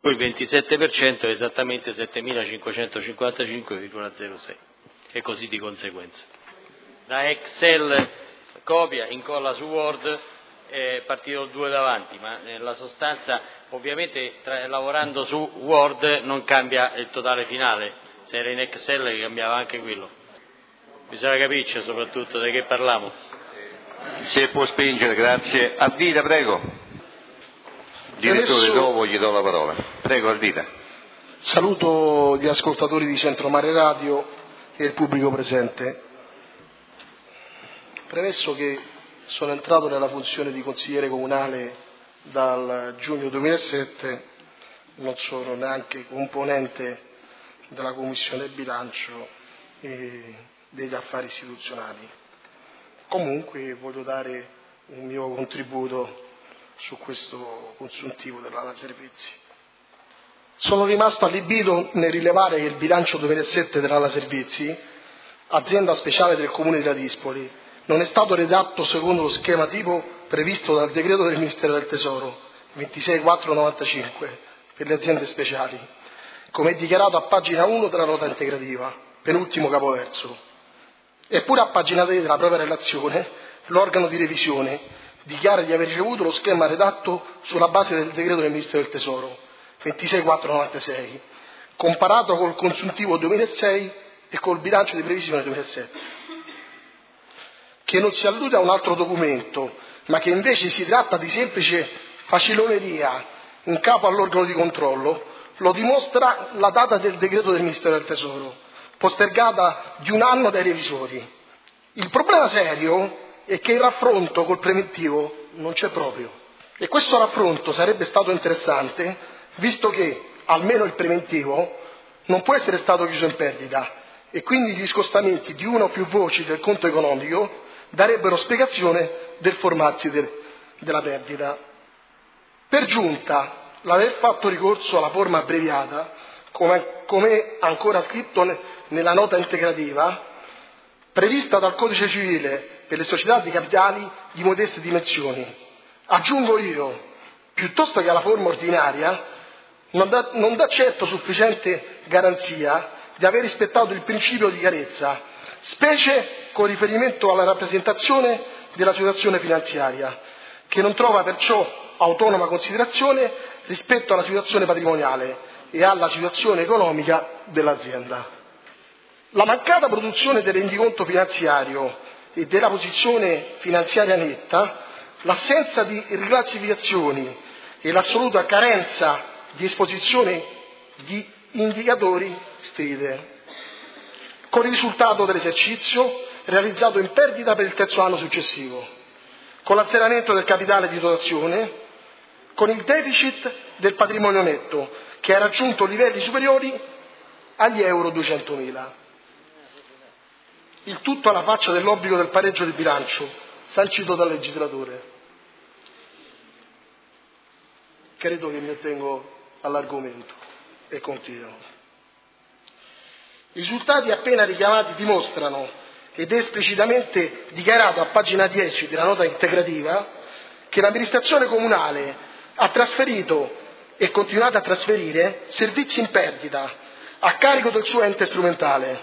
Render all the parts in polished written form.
poi il 27% è esattamente 7.555,06 e così di conseguenza. Da Excel copia, incolla su Word, è partito il 2 davanti, ma nella sostanza ovviamente lavorando su Word non cambia il totale finale, se era in Excel cambiava anche quello. Bisogna capirci soprattutto di che parliamo. Se può spingere, grazie. Ardita, prego. Direttore, dopo gli do la parola. Prego, Ardita. Saluto gli ascoltatori di Centro Mare Radio e il pubblico presente. Premesso che sono entrato nella funzione di consigliere comunale dal giugno 2007, non sono neanche componente della Commissione Bilancio e degli affari istituzionali. Comunque voglio dare un mio contributo su questo consuntivo dell'ANA Servizi. Sono rimasto allibito nel rilevare che il bilancio 2007 dell'ANA Servizi, azienda speciale del Comune di Ladispoli, non è stato redatto secondo lo schema tipo previsto dal decreto del Ministero del Tesoro 26495 per le aziende speciali, come è dichiarato a pagina 1 della nota integrativa, penultimo capoverso. Eppure a pagina 3 della propria relazione l'organo di revisione dichiara di aver ricevuto lo schema redatto sulla base del decreto del Ministero del Tesoro 26496, comparato col consuntivo 2006 e col bilancio di previsione 2007. Che non si allude a un altro documento, ma che invece si tratta di semplice faciloneria in capo all'organo di controllo, lo dimostra la data del decreto del Ministero del Tesoro, postergata di un anno dai revisori. Il problema serio è che il raffronto col preventivo non c'è proprio. E questo raffronto sarebbe stato interessante, visto che, almeno il preventivo, non può essere stato chiuso in perdita, e quindi gli scostamenti di una o più voci del conto economico darebbero spiegazione del formarsi della perdita. Per giunta, l'aver fatto ricorso alla forma abbreviata, come ancora scritto nella nota integrativa, prevista dal Codice Civile per le società di capitali di modeste dimensioni, aggiungo io, piuttosto che alla forma ordinaria, non dà certo sufficiente garanzia di aver rispettato il principio di chiarezza, specie con riferimento alla rappresentazione della situazione finanziaria, che non trova perciò autonoma considerazione rispetto alla situazione patrimoniale e alla situazione economica dell'azienda. La mancata produzione del rendiconto finanziario e della posizione finanziaria netta, l'assenza di riclassificazioni e l'assoluta carenza di esposizione di indicatori stride, con il risultato dell'esercizio realizzato in perdita per il terzo anno successivo, con l'azzeramento del capitale di dotazione, con il deficit del patrimonio netto che ha raggiunto livelli superiori agli euro 200.000. Il tutto alla faccia dell'obbligo del pareggio di bilancio, sancito dal legislatore. Credo che mi attengo all'argomento e continuo. I risultati appena richiamati dimostrano, ed è esplicitamente dichiarato a pagina 10 della nota integrativa, che l'amministrazione comunale ha trasferito e continuato a trasferire servizi in perdita a carico del suo ente strumentale.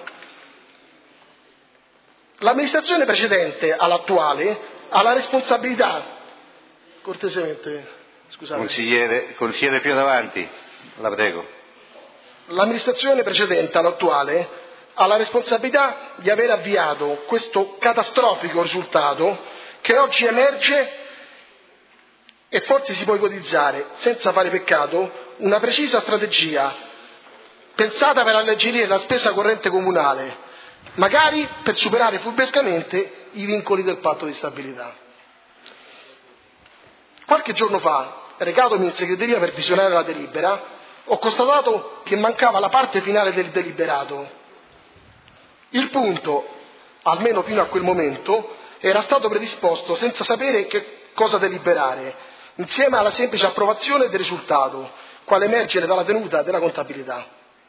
L'amministrazione precedente all'attuale ha la responsabilità, cortesemente, scusate. Consigliere più davanti, la prego. L'amministrazione precedente all'attuale ha la responsabilità di aver avviato questo catastrofico risultato che oggi emerge e forse si può ipotizzare, senza fare peccato, una precisa strategia pensata per alleggerire la spesa corrente comunale, magari per superare furbescamente i vincoli del patto di stabilità. Qualche giorno fa, recatomi in segreteria per visionare la delibera, ho constatato che mancava la parte finale del deliberato. Il punto, almeno fino a quel momento, era stato predisposto senza sapere che cosa deliberare, insieme alla semplice approvazione del risultato, quale emergere dalla tenuta della contabilità.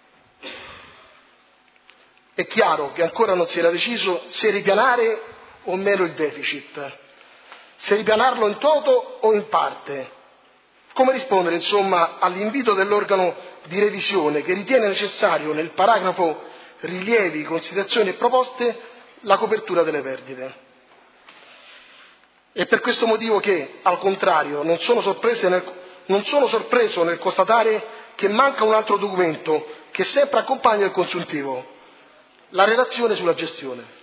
È chiaro che ancora non si era deciso se ripianare o meno il deficit, se ripianarlo in toto o in parte. Come rispondere, insomma, all'invito dell'organo di revisione che ritiene necessario nel paragrafo rilievi, considerazioni e proposte la copertura delle perdite? È per questo motivo che, al contrario, non sono sorpreso nel constatare che manca un altro documento che sempre accompagna il consuntivo, la relazione sulla gestione.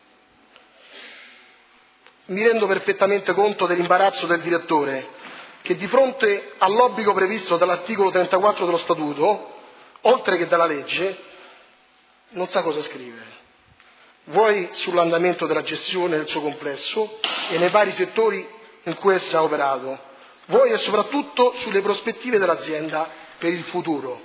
Mi rendo perfettamente conto dell'imbarazzo del direttore, che di fronte all'obbligo previsto dall'articolo 34 dello Statuto, oltre che dalla legge, non sa cosa scrivere. Vuoi sull'andamento della gestione nel suo complesso e nei vari settori in cui essa ha operato, vuoi e soprattutto sulle prospettive dell'azienda per il futuro.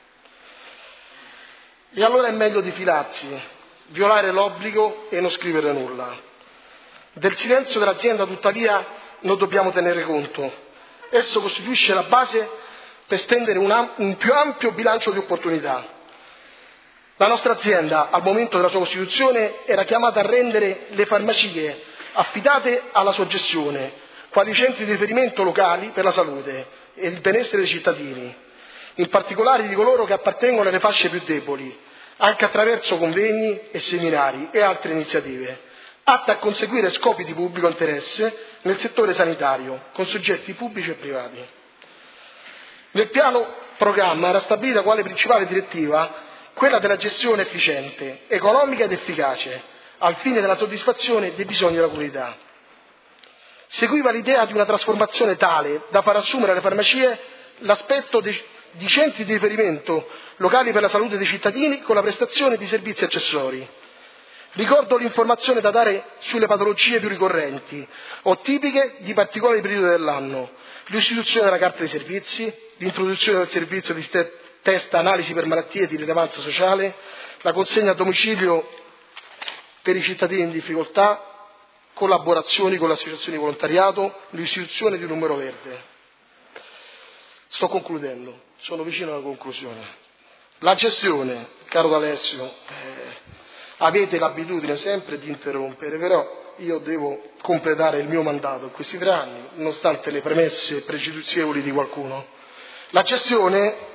E allora è meglio difilarsi, violare l'obbligo e non scrivere nulla. Del silenzio dell'azienda, tuttavia, non dobbiamo tenere conto. Esso costituisce la base per stendere un più ampio bilancio di opportunità. La nostra azienda, al momento della sua costituzione, era chiamata a rendere le farmacie affidate alla sua gestione, quali centri di riferimento locali per la salute e il benessere dei cittadini, in particolare di coloro che appartengono alle fasce più deboli, anche attraverso convegni e seminari e altre iniziative, atte a conseguire scopi di pubblico interesse nel settore sanitario, con soggetti pubblici e privati. Nel piano programma era stabilita quale principale direttiva quella della gestione efficiente, economica ed efficace, al fine della soddisfazione dei bisogni della comunità. Seguiva l'idea di una trasformazione tale da far assumere alle farmacie l'aspetto di centri di riferimento locali per la salute dei cittadini con la prestazione di servizi accessori. Ricordo l'informazione da dare sulle patologie più ricorrenti o tipiche di particolari periodi dell'anno, l'istituzione della carta dei servizi, l'introduzione del servizio di test analisi per malattie di rilevanza sociale, la consegna a domicilio per i cittadini in difficoltà, collaborazioni con le associazioni di volontariato, l'istituzione di un numero verde. Sto concludendo, sono vicino alla conclusione. La gestione, caro D'Alessio, avete l'abitudine sempre di interrompere, però io devo completare il mio mandato in questi 3 anni, nonostante le premesse pregiudizievoli di qualcuno. La gestione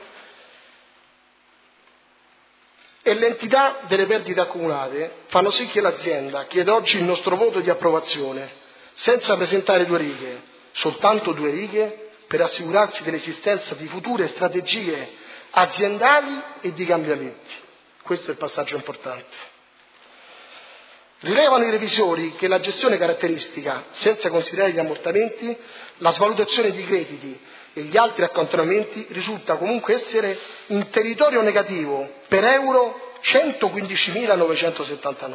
e l'entità delle perdite accumulate fanno sì che l'azienda chieda oggi il nostro voto di approvazione, senza presentare 2 righe, soltanto 2 righe, per assicurarsi dell'esistenza di future strategie aziendali e di cambiamenti. Questo è il passaggio importante. Rilevano i revisori che la gestione caratteristica, senza considerare gli ammortamenti, la svalutazione di crediti e gli altri accantonamenti, risulta comunque essere in territorio negativo per euro 115.979.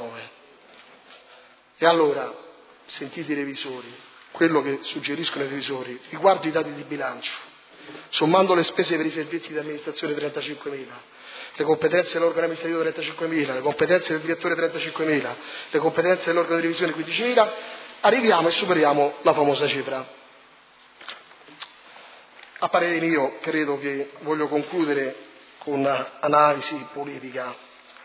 E allora, sentite i revisori, quello che suggeriscono i revisori, riguardo i dati di bilancio, sommando le spese per i servizi di amministrazione 35.000, le competenze dell'organo amministrativo 35.000, le competenze del direttore 35.000, le competenze dell'organo di revisione 15.000, arriviamo e superiamo la famosa cifra. A parere mio, credo che voglio concludere con un'analisi politica,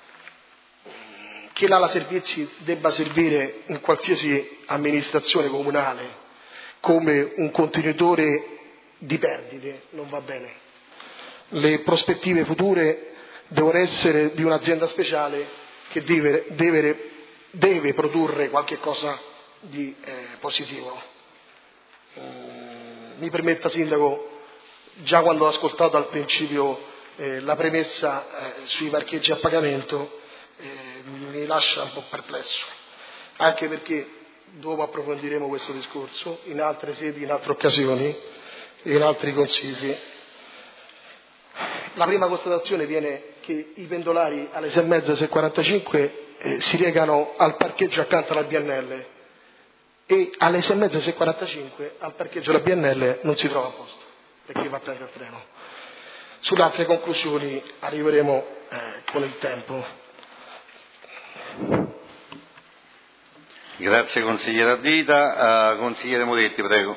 che l'ala servizi debba servire in qualsiasi amministrazione comunale come un contenitore di perdite non va bene. Le prospettive future devono essere di un'azienda speciale che deve produrre qualche cosa di positivo. Mi permetta, Sindaco, già quando ho ascoltato al principio la premessa sui parcheggi a pagamento mi lascia un po' perplesso, anche perché dopo approfondiremo questo discorso in altre sedi, in altre occasioni e in altri consigli. La prima constatazione viene che i pendolari alle 6:30, 6:45 si recano al parcheggio accanto alla BNL e alle 6:30, 6:45 al parcheggio della BNL non si trova posto perché va a prendere il treno. Sulle altre conclusioni arriveremo con il tempo. Grazie consigliere Ardita. Consigliere Moretti, prego.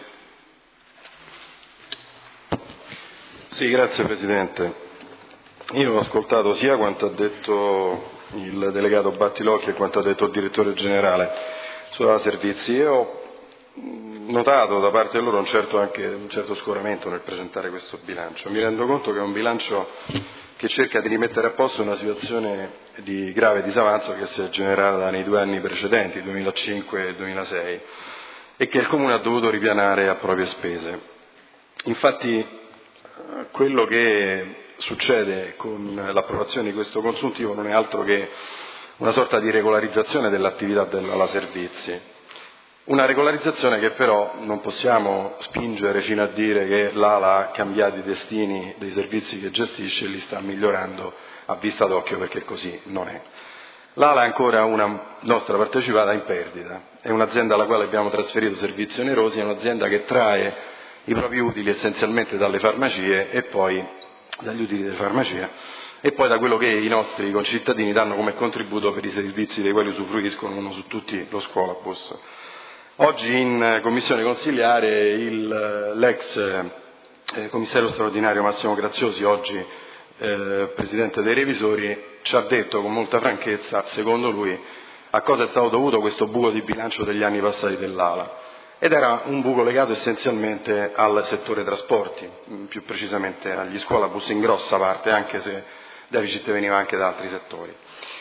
Sì, grazie Presidente. Io ho ascoltato sia quanto ha detto il delegato Battilocchi e quanto ha detto il direttore generale sulla servizi e ho notato da parte loro anche un certo scoramento nel presentare questo bilancio. Mi rendo conto che è un bilancio che cerca di rimettere a posto una situazione di grave disavanzo che si è generata nei 2 anni precedenti, 2005 e 2006, e che il Comune ha dovuto ripianare a proprie spese. Infatti quello che succede con l'approvazione di questo consuntivo non è altro che una sorta di regolarizzazione dell'attività dell'ala servizi. Una regolarizzazione che però non possiamo spingere fino a dire che l'ala ha cambiato i destini dei servizi che gestisce e li sta migliorando a vista d'occhio, perché così non è. L'ala è ancora una nostra partecipata in perdita, è un'azienda alla quale abbiamo trasferito servizi onerosi, è un'azienda che trae i propri utili essenzialmente dalle farmacie e poi dagli utili delle farmacie e poi da quello che i nostri concittadini danno come contributo per i servizi dei quali usufruiscono, uno su tutti lo scuolabus. Oggi in commissione consiliare l'ex commissario straordinario Massimo Graziosi, oggi presidente dei revisori, ci ha detto con molta franchezza, secondo lui, a cosa è stato dovuto questo buco di bilancio degli anni passati dell'ala. Ed era un buco legato essenzialmente al settore trasporti, più precisamente agli scuolabus in grossa parte, anche se deficit veniva anche da altri settori.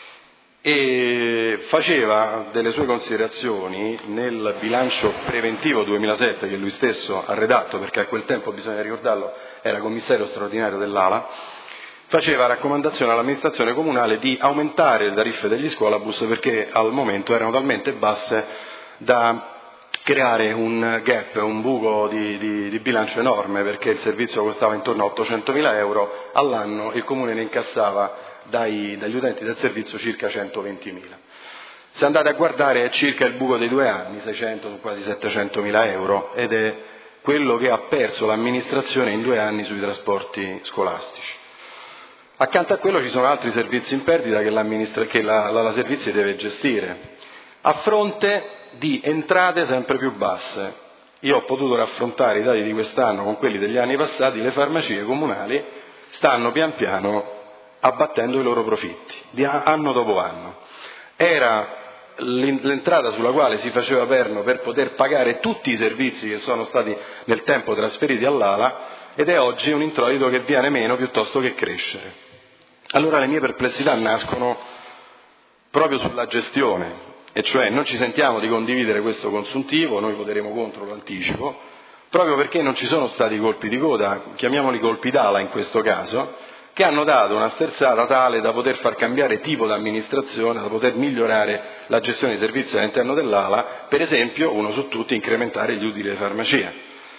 E faceva delle sue considerazioni nel bilancio preventivo 2007 che lui stesso ha redatto, perché a quel tempo, bisogna ricordarlo, era commissario straordinario dell'ala, faceva raccomandazione all'amministrazione comunale di aumentare le tariffe degli scuolabus perché al momento erano talmente basse da creare un gap, un buco di bilancio enorme, perché il servizio costava intorno a 800.000 euro all'anno e il comune ne incassava dagli utenti del servizio circa 120.000. Se andate a guardare è circa il buco dei 2 anni, 600 quasi 700.000 euro, ed è quello che ha perso l'amministrazione in 2 anni sui trasporti scolastici. Accanto a quello ci sono altri servizi in perdita che la servizi deve gestire, a fronte di entrate sempre più basse. Io ho potuto raffrontare i dati di quest'anno con quelli degli anni passati, le farmacie comunali stanno pian piano abbattendo i loro profitti, anno dopo anno. Era l'entrata sulla quale si faceva perno per poter pagare tutti i servizi che sono stati nel tempo trasferiti all'ala, ed è oggi un introito che viene meno piuttosto che crescere. Allora le mie perplessità nascono proprio sulla gestione, e cioè non ci sentiamo di condividere questo consuntivo, noi voteremo contro, lo anticipo, proprio perché non ci sono stati colpi di coda, chiamiamoli colpi d'ala in questo caso, che hanno dato una sterzata tale da poter far cambiare tipo di amministrazione, da poter migliorare la gestione dei servizi all'interno dell'ala, per esempio, uno su tutti, incrementare gli utili delle farmacie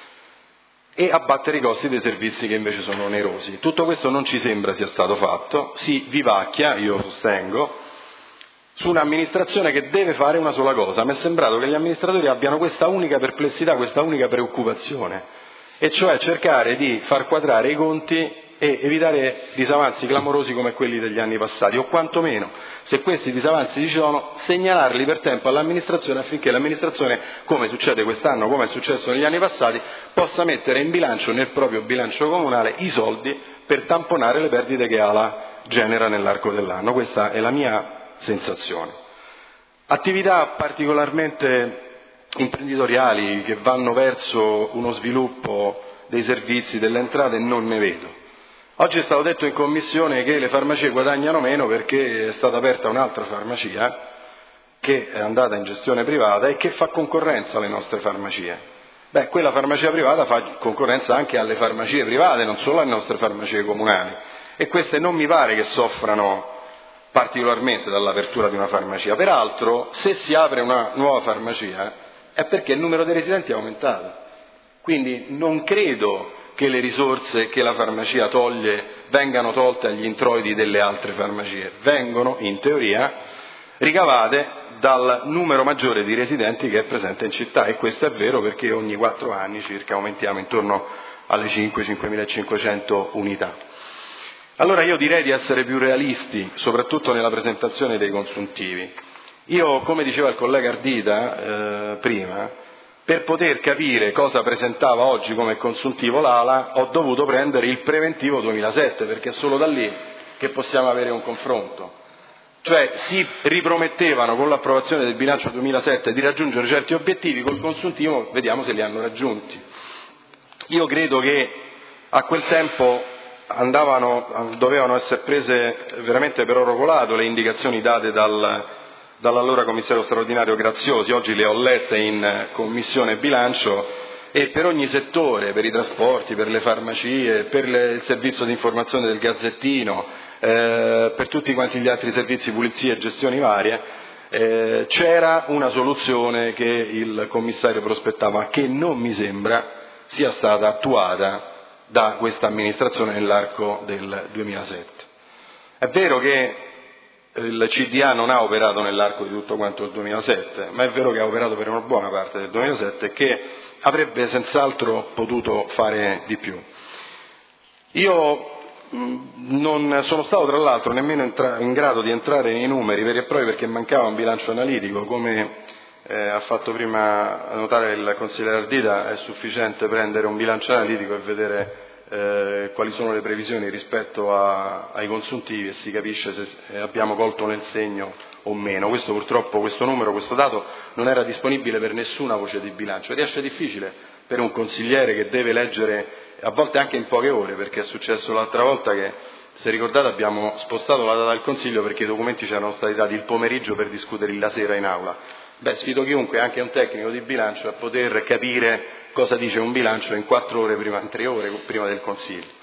e abbattere i costi dei servizi che invece sono onerosi. Tutto questo non ci sembra sia stato fatto, si vivacchia, io sostengo, su un'amministrazione che deve fare una sola cosa. Mi è sembrato che gli amministratori abbiano questa unica perplessità, questa unica preoccupazione, e cioè cercare di far quadrare i conti e evitare disavanzi clamorosi come quelli degli anni passati, o quantomeno, se questi disavanzi ci sono, segnalarli per tempo all'amministrazione affinché l'amministrazione, come succede quest'anno, come è successo negli anni passati, possa mettere in bilancio, nel proprio bilancio comunale, i soldi per tamponare le perdite che ALA genera nell'arco dell'anno. Questa è la mia sensazione. Attività particolarmente imprenditoriali che vanno verso uno sviluppo dei servizi, delle entrate, non ne vedo. Oggi è stato detto in commissione che le farmacie guadagnano meno perché è stata aperta un'altra farmacia che è andata in gestione privata e che fa concorrenza alle nostre farmacie. Quella farmacia privata fa concorrenza anche alle farmacie private, non solo alle nostre farmacie comunali, e queste non mi pare che soffrano particolarmente dall'apertura di una farmacia. Peraltro, se si apre una nuova farmacia è perché il numero dei residenti è aumentato, quindi non credo che le risorse che la farmacia toglie vengano tolte agli introiti delle altre farmacie, vengono in teoria ricavate dal numero maggiore di residenti che è presente in città, e questo è vero perché ogni 4 anni circa aumentiamo intorno alle 5.500 unità. Allora io direi di essere più realisti, soprattutto nella presentazione dei consuntivi. Io, come diceva il collega Ardita prima, per poter capire cosa presentava oggi come consuntivo l'ALA ho dovuto prendere il preventivo 2007, perché è solo da lì che possiamo avere un confronto. Cioè si ripromettevano con l'approvazione del bilancio 2007 di raggiungere certi obiettivi, col consuntivo vediamo se li hanno raggiunti. Io credo che a quel tempo dovevano essere prese veramente per oro colato le indicazioni date dall'allora commissario straordinario Graziosi. Oggi le ho lette in Commissione Bilancio, e per ogni settore, per i trasporti, per le farmacie, per il servizio di informazione del Gazzettino, per tutti quanti gli altri servizi, pulizie e gestioni varie, c'era una soluzione che il commissario prospettava, che non mi sembra sia stata attuata da questa amministrazione nell'arco del 2007. È vero che il CDA non ha operato nell'arco di tutto quanto il 2007, ma è vero che ha operato per una buona parte del 2007 e che avrebbe senz'altro potuto fare di più. Io non sono stato tra l'altro nemmeno in grado di entrare nei numeri veri e propri perché mancava un bilancio analitico. Come ha fatto prima notare il consigliere Ardita, è sufficiente prendere un bilancio analitico e vedere quali sono le previsioni rispetto ai consuntivi e si capisce se abbiamo colto nel segno o meno. Questo purtroppo, questo numero, questo dato non era disponibile per nessuna voce di bilancio. Riesce difficile per un consigliere che deve leggere a volte anche in poche ore, perché è successo l'altra volta che, se ricordate, abbiamo spostato la data del Consiglio perché i documenti ci erano stati dati il pomeriggio per discuterli la sera in aula. Sfido chiunque, anche un tecnico di bilancio, a poter capire cosa dice un bilancio in 3 ore prima del Consiglio.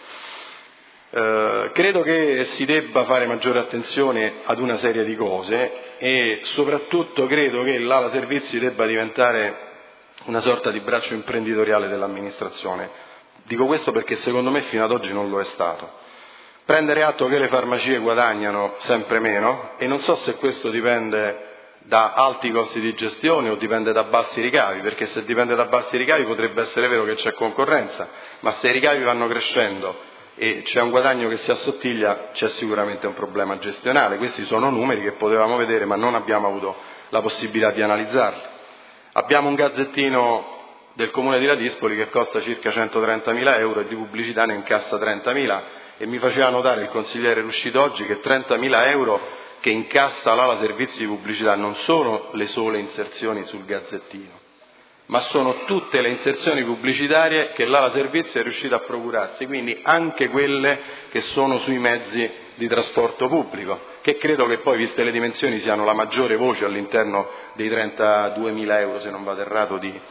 Credo che si debba fare maggiore attenzione ad una serie di cose e soprattutto credo che l'ala servizi debba diventare una sorta di braccio imprenditoriale dell'amministrazione. Dico questo perché secondo me fino ad oggi non lo è stato. Prendere atto che le farmacie guadagnano sempre meno, e non so se questo dipende da alti costi di gestione o dipende da bassi ricavi, perché se dipende da bassi ricavi potrebbe essere vero che c'è concorrenza, ma se i ricavi vanno crescendo e c'è un guadagno che si assottiglia, c'è sicuramente un problema gestionale. Questi sono numeri che potevamo vedere, ma non abbiamo avuto la possibilità di analizzarli. Abbiamo un Gazzettino del Comune di Ladispoli che costa circa 130.000 euro e di pubblicità ne incassa 30.000, e mi faceva notare il consigliere Ruscito oggi che 30.000 euro che incassa l'ala servizi di pubblicità non sono le sole inserzioni sul Gazzettino, ma sono tutte le inserzioni pubblicitarie che l'ala servizi è riuscita a procurarsi, quindi anche quelle che sono sui mezzi di trasporto pubblico, che credo che poi, viste le dimensioni, siano la maggiore voce all'interno dei 32.000 euro, se non vado errato, di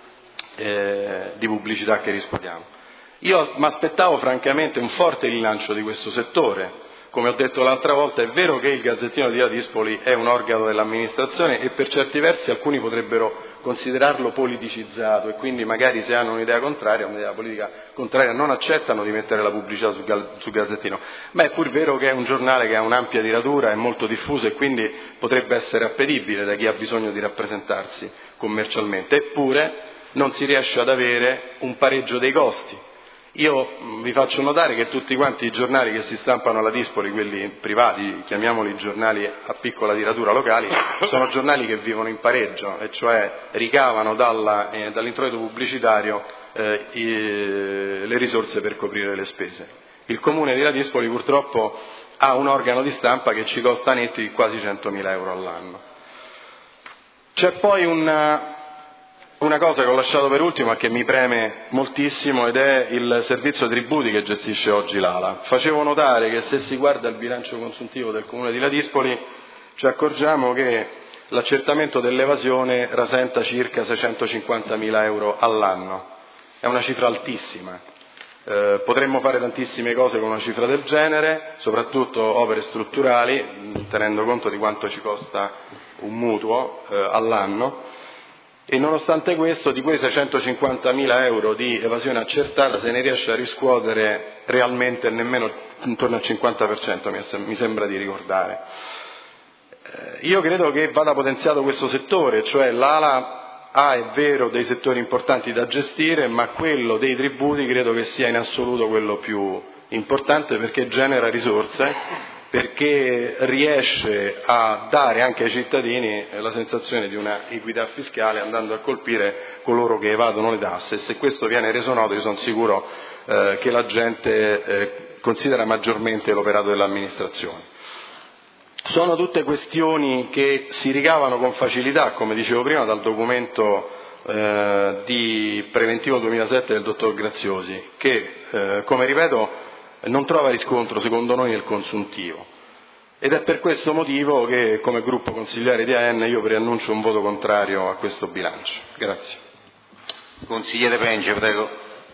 pubblicità che risparmiamo. Io mi aspettavo francamente un forte rilancio di questo settore. Come ho detto l'altra volta, è vero che il Gazzettino di Ladispoli è un organo dell'amministrazione e per certi versi alcuni potrebbero considerarlo politicizzato, e quindi magari se hanno un'idea contraria, un'idea politica contraria, non accettano di mettere la pubblicità sul Gazzettino. Ma è pur vero che è un giornale che ha un'ampia tiratura, è molto diffuso e quindi potrebbe essere appetibile da chi ha bisogno di rappresentarsi commercialmente. Eppure non si riesce ad avere un pareggio dei costi. Io vi faccio notare che tutti quanti i giornali che si stampano alla Dispoli, quelli privati, chiamiamoli giornali a piccola tiratura locali, sono giornali che vivono in pareggio, e cioè ricavano dall'introito pubblicitario le risorse per coprire le spese. Il Comune di Ladispoli purtroppo ha un organo di stampa che ci costa netti quasi 100.000 euro all'anno. C'è poi una cosa che ho lasciato per ultimo, ma che mi preme moltissimo, ed è il servizio tributi che gestisce oggi l'ALA. Facevo notare che se si guarda il bilancio consuntivo del Comune di Ladispoli ci accorgiamo che l'accertamento dell'evasione rasenta circa 650.000 euro all'anno. È una cifra altissima. Potremmo fare tantissime cose con una cifra del genere, soprattutto opere strutturali, tenendo conto di quanto ci costa un mutuo all'anno. E nonostante questo, di quei 650.000 euro di evasione accertata se ne riesce a riscuotere realmente nemmeno intorno al 50%, mi sembra di ricordare. Io credo che vada potenziato questo settore, cioè l'ALA ha, è vero, dei settori importanti da gestire, ma quello dei tributi credo che sia in assoluto quello più importante, perché genera risorse, perché riesce a dare anche ai cittadini la sensazione di una equità fiscale, andando a colpire coloro che evadono le tasse, e se questo viene reso noto io sono sicuro che la gente considera maggiormente l'operato dell'amministrazione. Sono tutte questioni che si ricavano con facilità, come dicevo prima, dal documento di preventivo 2007 del dottor Graziosi, che, come ripeto, non trova riscontro secondo noi nel consuntivo. Ed è per questo motivo che, come gruppo consigliare di AN, io preannuncio un voto contrario a questo bilancio. Grazie. Consigliere Pence, prego.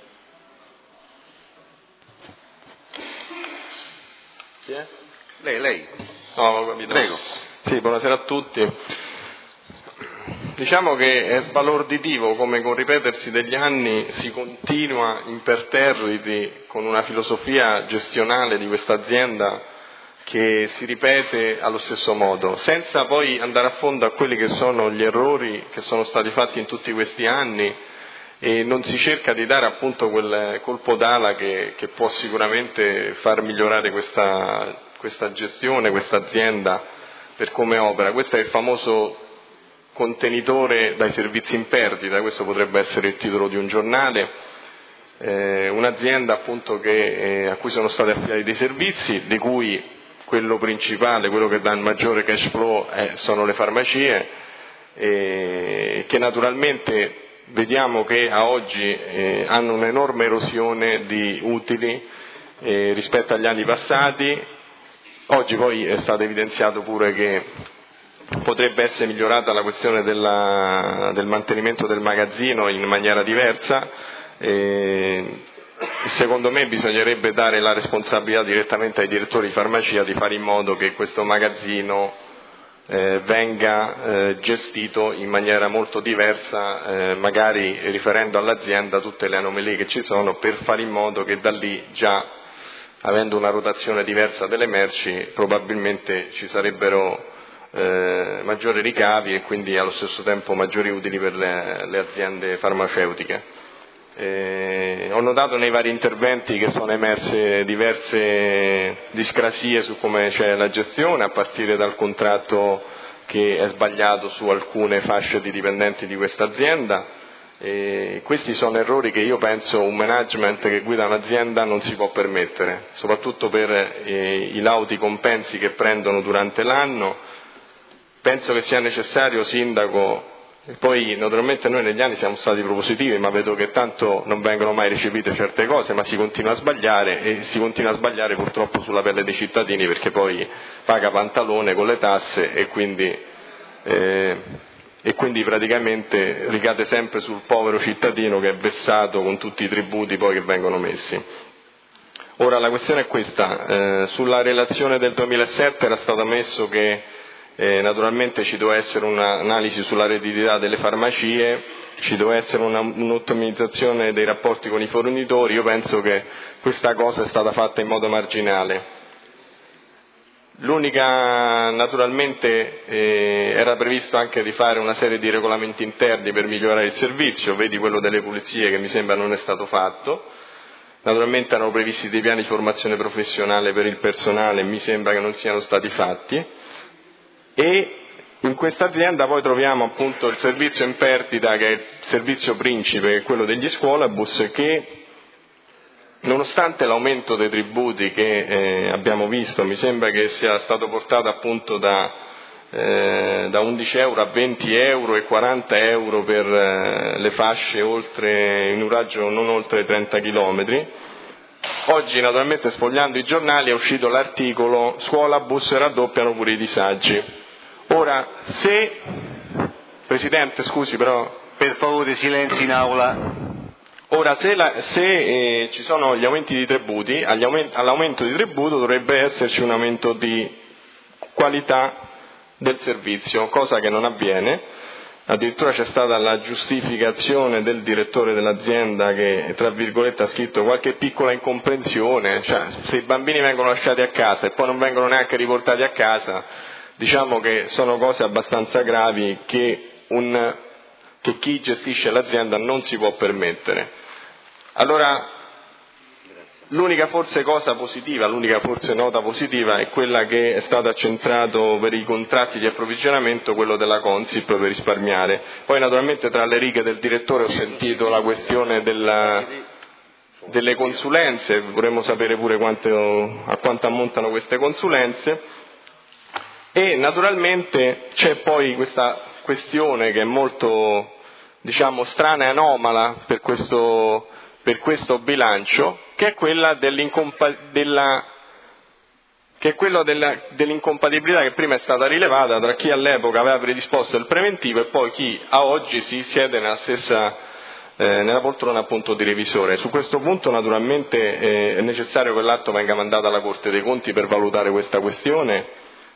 Lei. No, capito. Prego. Sì, buonasera a tutti. Diciamo che è sbalorditivo come con ripetersi degli anni si continua imperterriti con una filosofia gestionale di questa azienda che si ripete allo stesso modo, senza poi andare a fondo a quelli che sono gli errori che sono stati fatti in tutti questi anni, e non si cerca di dare appunto quel colpo d'ala che può sicuramente far migliorare questa gestione, questa azienda per come opera. Questo è il famoso contenitore dai servizi in perdita, questo potrebbe essere il titolo di un giornale, un'azienda appunto a cui sono stati affidati dei servizi, di cui quello principale, quello che dà il maggiore cash flow sono le farmacie, che naturalmente vediamo che a oggi hanno un'enorme erosione di utili rispetto agli anni passati. Oggi poi è stato evidenziato pure che potrebbe essere migliorata la questione del mantenimento del magazzino in maniera diversa. Secondo me bisognerebbe dare la responsabilità direttamente ai direttori di farmacia di fare in modo che questo magazzino venga gestito in maniera molto diversa, magari riferendo all'azienda tutte le anomalie che ci sono, per fare in modo che da lì, già avendo una rotazione diversa delle merci, probabilmente ci sarebbero maggiori ricavi e quindi allo stesso tempo maggiori utili per le aziende farmaceutiche. Ho notato nei vari interventi che sono emerse diverse discrasie su come c'è la gestione, a partire dal contratto che è sbagliato su alcune fasce di dipendenti di questa azienda. Questi sono errori che io penso un management che guida un'azienda non si può permettere, soprattutto per i lauti compensi che prendono durante l'anno. Penso che sia necessario, Sindaco, e poi naturalmente noi negli anni siamo stati propositivi, ma vedo che tanto non vengono mai recepite certe cose, ma si continua a sbagliare, e si continua a sbagliare purtroppo sulla pelle dei cittadini, perché poi paga pantalone con le tasse e quindi praticamente ricade sempre sul povero cittadino che è vessato con tutti i tributi poi che vengono messi. Ora la questione è questa, sulla relazione del 2007 era stato ammesso che naturalmente ci doveva essere un'analisi sulla redditività delle farmacie, ci doveva essere un'ottimizzazione dei rapporti con i fornitori. Io penso che questa cosa è stata fatta in modo marginale. L'unica, naturalmente, era previsto anche di fare una serie di regolamenti interni per migliorare il servizio, vedi quello delle pulizie che mi sembra non è stato fatto. Naturalmente erano previsti dei piani di formazione professionale per il personale, mi sembra che non siano stati fatti. E in questa azienda poi troviamo appunto il servizio in perdita, che è il servizio principe, che è quello degli scuolabus, che nonostante l'aumento dei tributi che abbiamo visto, mi sembra che sia stato portato appunto da 11 euro a 20 euro e 40 euro per le fasce in un raggio non oltre 30 chilometri. Oggi naturalmente, sfogliando i giornali, è uscito l'articolo "Scuolabus raddoppiano pure i disagi". Ora, se... Presidente, scusi però... Per favore, silenzio in aula. Ora, se ci sono gli aumenti di tributi, all'aumento di tributo dovrebbe esserci un aumento di qualità del servizio, cosa che non avviene. Addirittura c'è stata la giustificazione del direttore dell'azienda che, tra virgolette, ha scritto qualche piccola incomprensione, cioè se i bambini vengono lasciati a casa e poi non vengono neanche riportati a casa, diciamo che sono cose abbastanza gravi che chi gestisce l'azienda non si può permettere. Allora, l'unica forse nota positiva è quella che è stata accentrato per i contratti di approvvigionamento, quello della Consip, per risparmiare. Poi naturalmente tra le righe del direttore ho sentito la questione delle consulenze, vorremmo sapere pure a quanto ammontano queste consulenze. E naturalmente c'è poi questa questione che è molto, strana e anomala per questo bilancio, che è quella dell'incompatibilità che prima è stata rilevata tra chi all'epoca aveva predisposto il preventivo e poi chi a oggi si siede nella poltrona appunto di revisore. Su questo punto naturalmente è necessario che l'atto venga mandato alla Corte dei Conti per valutare questa questione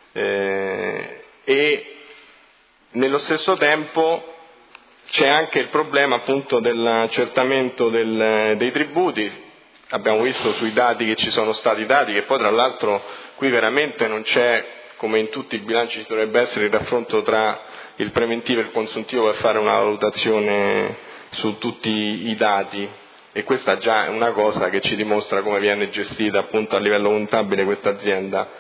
e nello stesso tempo c'è anche il problema appunto dell'accertamento dei tributi. Abbiamo visto sui dati che ci sono stati dati, che poi tra l'altro qui veramente non c'è, come in tutti i bilanci ci dovrebbe essere, il raffronto tra il preventivo e il consuntivo per fare una valutazione su tutti i dati, e questa già è una cosa che ci dimostra come viene gestita appunto a livello contabile questa azienda.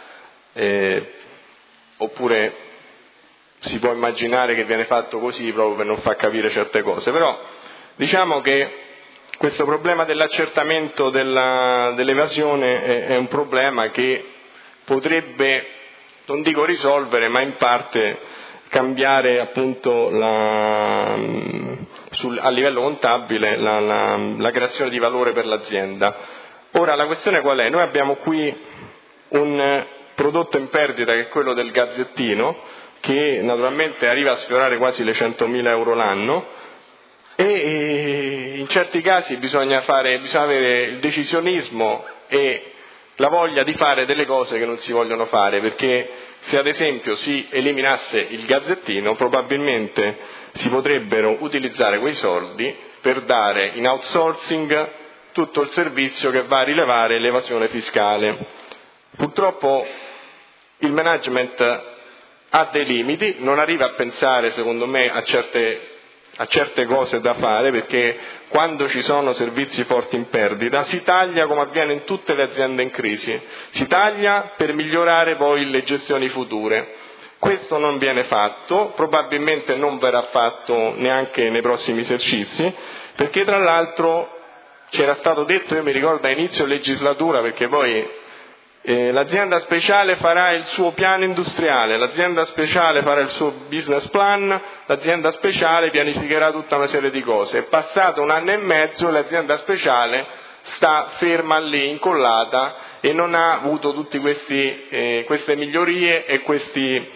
Oppure si può immaginare che viene fatto così proprio per non far capire certe cose, però diciamo che questo problema dell'accertamento dell'evasione è un problema che potrebbe, non dico risolvere, ma in parte cambiare appunto a livello contabile la creazione di valore per l'azienda. Ora la questione qual è? Noi abbiamo qui un prodotto in perdita che è quello del Gazzettino, che naturalmente arriva a sfiorare quasi le 100.000 euro l'anno, e in certi casi bisogna avere il decisionismo e la voglia di fare delle cose che non si vogliono fare, perché se ad esempio si eliminasse il Gazzettino probabilmente si potrebbero utilizzare quei soldi per dare in outsourcing tutto il servizio che va a rilevare l'evasione fiscale. Purtroppo il management ha dei limiti, non arriva a pensare secondo me a certe cose da fare, perché quando ci sono servizi forti in perdita si taglia, come avviene in tutte le aziende in crisi, si taglia per migliorare poi le gestioni future. Questo non viene fatto, probabilmente non verrà fatto neanche nei prossimi esercizi, perché tra l'altro c'era stato detto, io mi ricordo a inizio legislatura, perché poi l'azienda speciale farà il suo piano industriale, l'azienda speciale farà il suo business plan, l'azienda speciale pianificherà tutta una serie di cose. È passato 1 anno e mezzo e l'azienda speciale sta ferma lì, incollata, e non ha avuto tutte queste migliorie e questi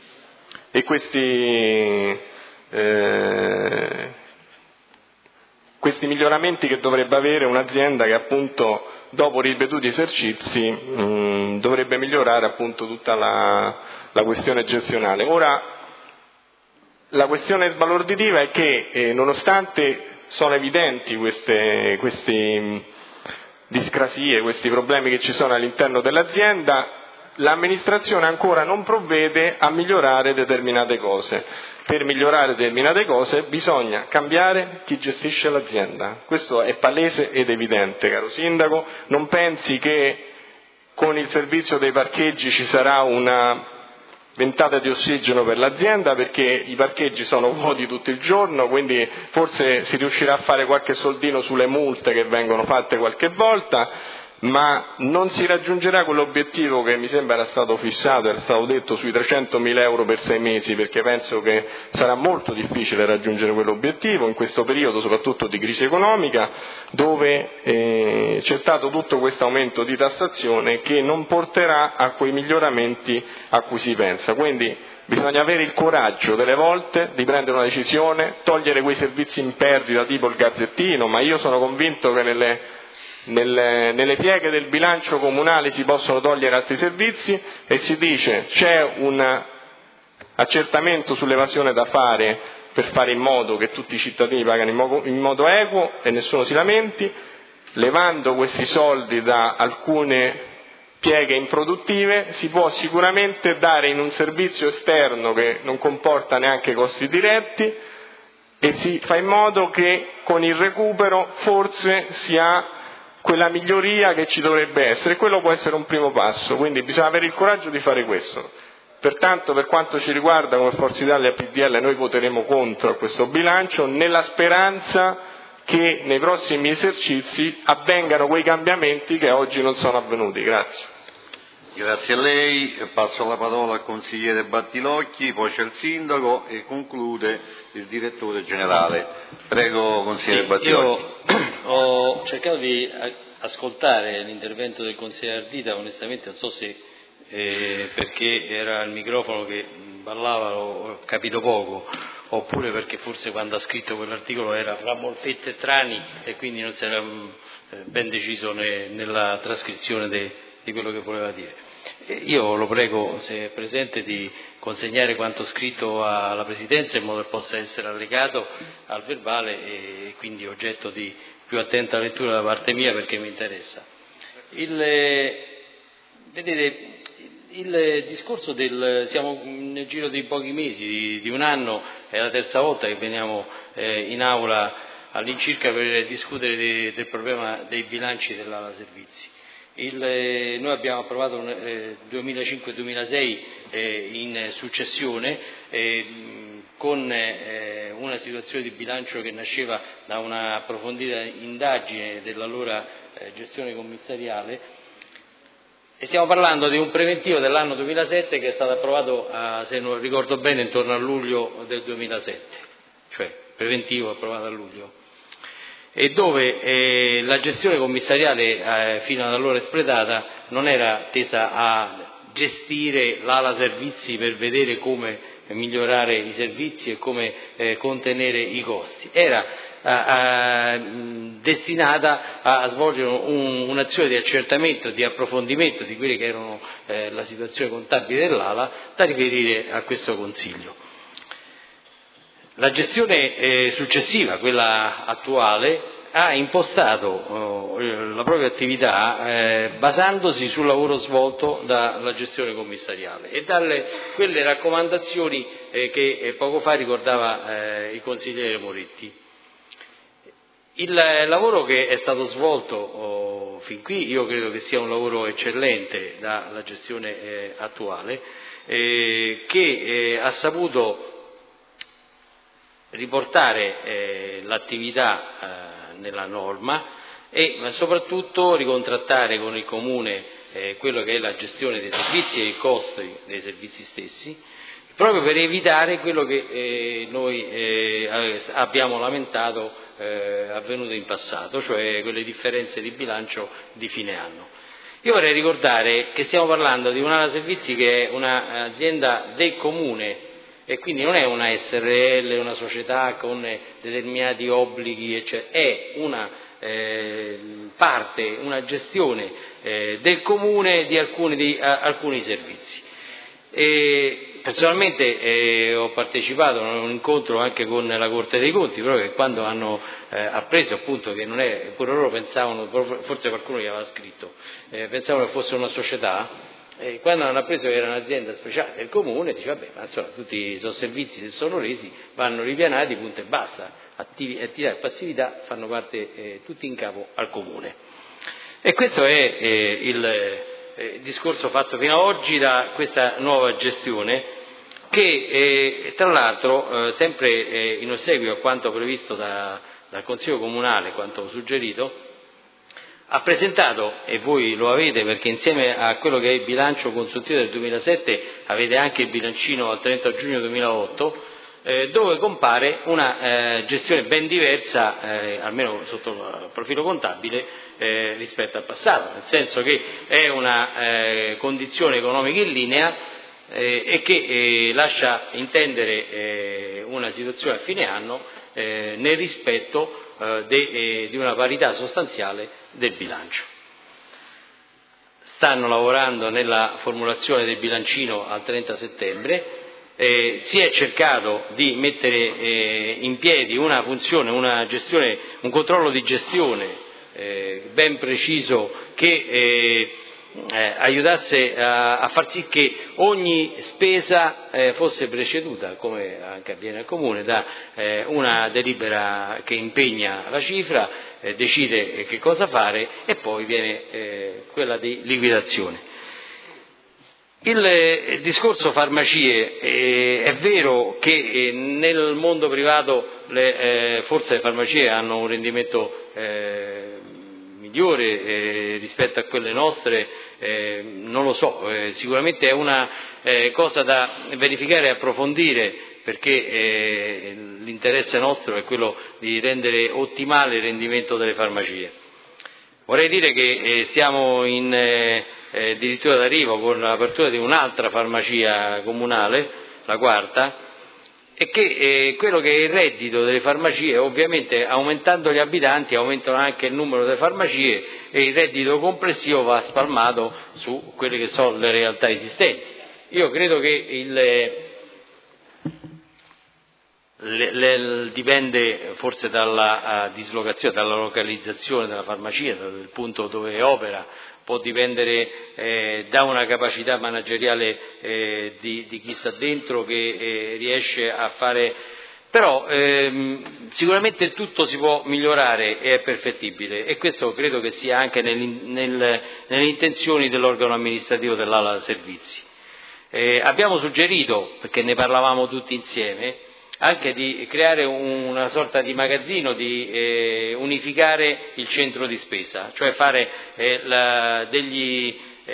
miglioramenti che dovrebbe avere un'azienda che appunto dopo ripetuti esercizi dovrebbe migliorare appunto tutta la questione gestionale. Ora, la questione sbalorditiva è che nonostante sono evidenti queste discrasie, questi problemi che ci sono all'interno dell'azienda, l'amministrazione ancora non provvede a migliorare determinate cose. Per migliorare determinate cose bisogna cambiare chi gestisce l'azienda. Questo è palese ed evidente, caro Sindaco. Non pensi che con il servizio dei parcheggi ci sarà una ventata di ossigeno per l'azienda, perché i parcheggi sono vuoti tutto il giorno, quindi forse si riuscirà a fare qualche soldino sulle multe che vengono fatte qualche volta, ma non si raggiungerà quell'obiettivo che mi sembra era stato fissato, era stato detto sui 300.000 euro per 6 mesi, perché penso che sarà molto difficile raggiungere quell'obiettivo in questo periodo soprattutto di crisi economica, dove c'è stato tutto questo aumento di tassazione che non porterà a quei miglioramenti a cui si pensa. Quindi bisogna avere il coraggio delle volte di prendere una decisione, togliere quei servizi in perdita tipo il Gazzettino, ma io sono convinto che nelle pieghe del bilancio comunale si possono togliere altri servizi, e si dice c'è un accertamento sull'evasione da fare per fare in modo che tutti i cittadini pagano in modo equo e nessuno si lamenti, levando questi soldi da alcune pieghe improduttive si può sicuramente dare in un servizio esterno che non comporta neanche costi diretti, e si fa in modo che con il recupero forse si ha quella miglioria che ci dovrebbe essere. Quello può essere un primo passo, quindi bisogna avere il coraggio di fare questo. Pertanto, per quanto ci riguarda, come Forza Italia e PDL, noi voteremo contro questo bilancio, nella speranza che nei prossimi esercizi avvengano quei cambiamenti che oggi non sono avvenuti. Grazie. Grazie a lei, passo la parola al consigliere Battilocchi, poi c'è il sindaco e conclude il direttore generale. Prego, consigliere Battilocchi. Io ho cercato di ascoltare l'intervento del consigliere Ardita, onestamente non so se perché era il microfono che ballava ho capito poco, oppure perché forse quando ha scritto quell'articolo era fra Molfetta e Trani e quindi non si era ben deciso nella trascrizione di quello che voleva dire. Io lo prego, se è presente, di consegnare quanto scritto alla Presidenza in modo che possa essere allegato al verbale e quindi oggetto di più attenta lettura da parte mia perché mi interessa. Vedete, il discorso siamo nel giro di pochi mesi, di un anno, è la terza volta che veniamo in aula all'incirca per discutere del problema dei bilanci dell'ala servizi. Noi abbiamo approvato 2005-2006 in successione con una situazione di bilancio che nasceva da una approfondita indagine dell'allora gestione commissariale e stiamo parlando di un preventivo dell'anno 2007 che è stato approvato, se non ricordo bene, intorno a luglio del 2007, cioè preventivo approvato a luglio, e dove la gestione commissariale fino ad allora espletata non era tesa a gestire l'ala servizi per vedere come migliorare i servizi e come contenere i costi, era destinata a svolgere un'azione di accertamento, di approfondimento di quelle che erano la situazione contabile dell'ala da riferire a questo Consiglio. La gestione successiva, quella attuale, ha impostato la propria attività basandosi sul lavoro svolto dalla gestione commissariale e dalle quelle raccomandazioni che poco fa ricordava il consigliere Moretti. Il lavoro che è stato svolto fin qui io credo che sia un lavoro eccellente dalla gestione attuale che ha saputo riportare l'attività nella norma e soprattutto ricontrattare con il Comune quello che è la gestione dei servizi e i costi dei servizi stessi, proprio per evitare quello che noi abbiamo lamentato avvenuto in passato, cioè quelle differenze di bilancio di fine anno. Io vorrei ricordare che stiamo parlando di un'ala servizi che è un'azienda del Comune e quindi non è una SRL, una società con determinati obblighi, eccetera. È una parte, una gestione del Comune di alcuni servizi. Personalmente ho partecipato a un incontro anche con la Corte dei Conti, proprio che quando hanno appreso appunto che non è, pure loro pensavano, forse qualcuno gli aveva scritto, pensavano che fosse una società. Quando hanno appreso che era un'azienda speciale del Comune, dice vabbè, ma insomma tutti i servizi che sono resi vanno ripianati, punto e basta, attività e passività fanno parte tutti in capo al Comune. E questo è il discorso fatto fino ad oggi da questa nuova gestione che tra l'altro sempre in ossequio a quanto previsto dal Consiglio Comunale, quanto suggerito, ha presentato, e voi lo avete perché insieme a quello che è il bilancio consuntivo del 2007 avete anche il bilancino al 30 giugno 2008, dove compare una gestione ben diversa, almeno sotto il profilo contabile, rispetto al passato, nel senso che è una condizione economica in linea e che lascia intendere una situazione a fine anno nel rispetto di una parità sostanziale del bilancio. Stanno lavorando nella formulazione del bilancino al 30 settembre, si è cercato di mettere in piedi una funzione, una gestione, un controllo di gestione ben preciso che aiutasse a far sì che ogni spesa fosse preceduta, come anche avviene al Comune, da una delibera che impegna la cifra, decide che cosa fare e poi viene quella di liquidazione. Il discorso farmacie, è vero che nel mondo privato forse le farmacie hanno un rendimento migliore rispetto a quelle nostre, non lo so, sicuramente è una cosa da verificare e approfondire, perché l'interesse nostro è quello di rendere ottimale il rendimento delle farmacie. Vorrei dire che siamo addirittura d'arrivo con l'apertura di un'altra farmacia comunale, la quarta, e che quello che è il reddito delle farmacie, ovviamente aumentando gli abitanti aumentano anche il numero delle farmacie e il reddito complessivo va spalmato su quelle che sono le realtà esistenti. Io credo che dipende forse dalla dislocazione, dalla localizzazione della farmacia, dal punto dove opera, può dipendere da una capacità manageriale di chi sta dentro, che riesce a fare, però sicuramente tutto si può migliorare e è perfettibile, e questo credo che sia anche nelle intenzioni dell'organo amministrativo dell'ala servizi. Abbiamo suggerito, perché ne parlavamo tutti insieme, anche di creare una sorta di magazzino, di unificare il centro di spesa, cioè fare degli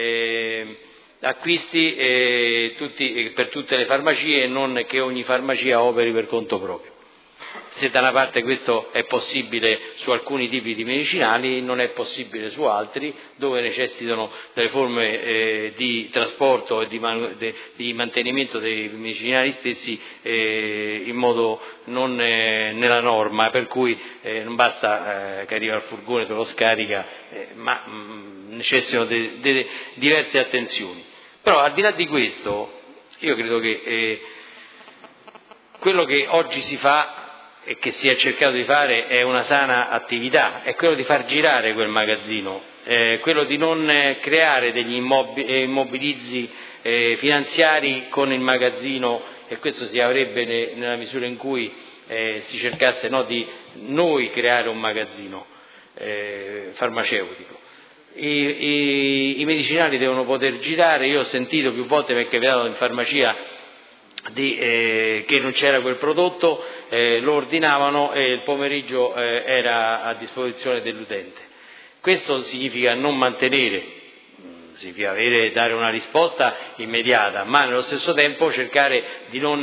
acquisti per tutte le farmacie e non che ogni farmacia operi per conto proprio. Se da una parte questo è possibile su alcuni tipi di medicinali, non è possibile su altri, dove necessitano delle forme di trasporto e di mantenimento dei medicinali stessi in modo non nella norma, per cui non basta che arriva il furgone, te lo scarica, ma necessitano di diverse attenzioni. Però al di là di questo, io credo che quello che oggi si fa e che si è cercato di fare è una sana attività, è quello di far girare quel magazzino, quello di non creare degli immobilizzi finanziari con il magazzino, e questo si avrebbe nella misura in cui si cercasse di noi creare un magazzino farmaceutico. I medicinali devono poter girare. Io ho sentito più volte, mi è capitato in farmacia che non c'era quel prodotto, lo ordinavano e il pomeriggio era a disposizione dell'utente. Questo significa non mantenere, significa dare una risposta immediata, ma nello stesso tempo cercare di non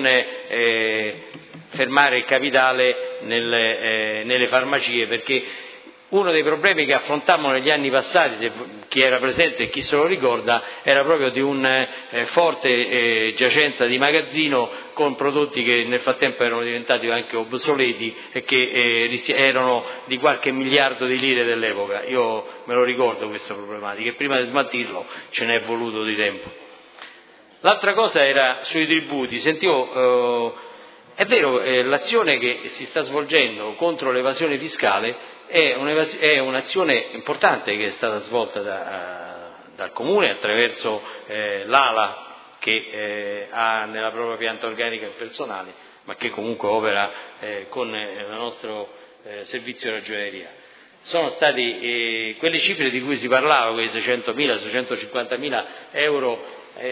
fermare il capitale nelle farmacie, perché uno dei problemi che affrontammo negli anni passati, se chi era presente e chi se lo ricorda, era proprio di un forte giacenza di magazzino con prodotti che nel frattempo erano diventati anche obsoleti e che erano di qualche miliardo di lire dell'epoca. Io me lo ricordo questa problematica, e prima di smaltirlo ce n'è voluto di tempo. L'altra cosa era sui tributi. Sentivo, è vero, l'azione che si sta svolgendo contro l'evasione fiscale è un'azione importante che è stata svolta dal Comune attraverso l'ALA, che ha nella propria pianta organica il personale, ma che comunque opera con il nostro servizio di ragioneria. Sono stati quelle cifre di cui si parlava, quei 600.000, 650.000 euro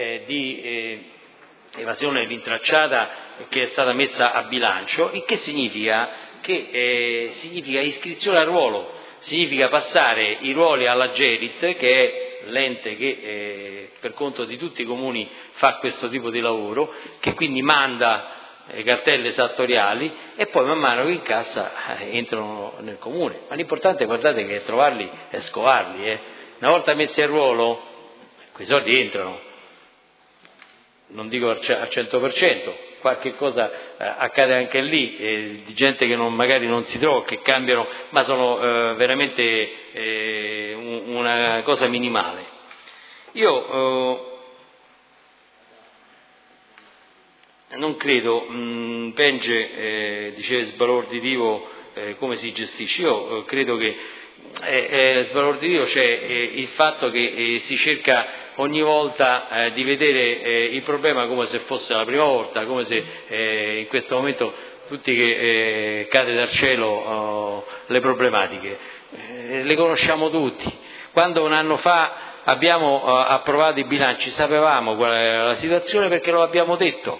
di evasione rintracciata che è stata messa a bilancio, il che significa significa iscrizione a ruolo, significa passare i ruoli alla Gerit, che è l'ente che per conto di tutti i comuni fa questo tipo di lavoro, che quindi manda cartelle esattoriali e poi man mano che in cassa entrano nel comune. Ma l'importante, guardate, che è trovarli e scovarli. Una volta messi a ruolo, quei soldi entrano, non dico al 100%, qualche cosa accade anche lì, di gente che magari non si trova, che cambiano, ma sono veramente una cosa minimale. Io non credo, Penge diceva sbalorditivo come si gestisce. Io credo che sbalorditivo c'è il fatto che si cerca ogni volta di vedere il problema come se fosse la prima volta, come se in questo momento tutti che cade dal cielo le problematiche. Le conosciamo tutti. Quando un anno fa abbiamo approvato i bilanci sapevamo qual era la situazione, perché lo abbiamo detto.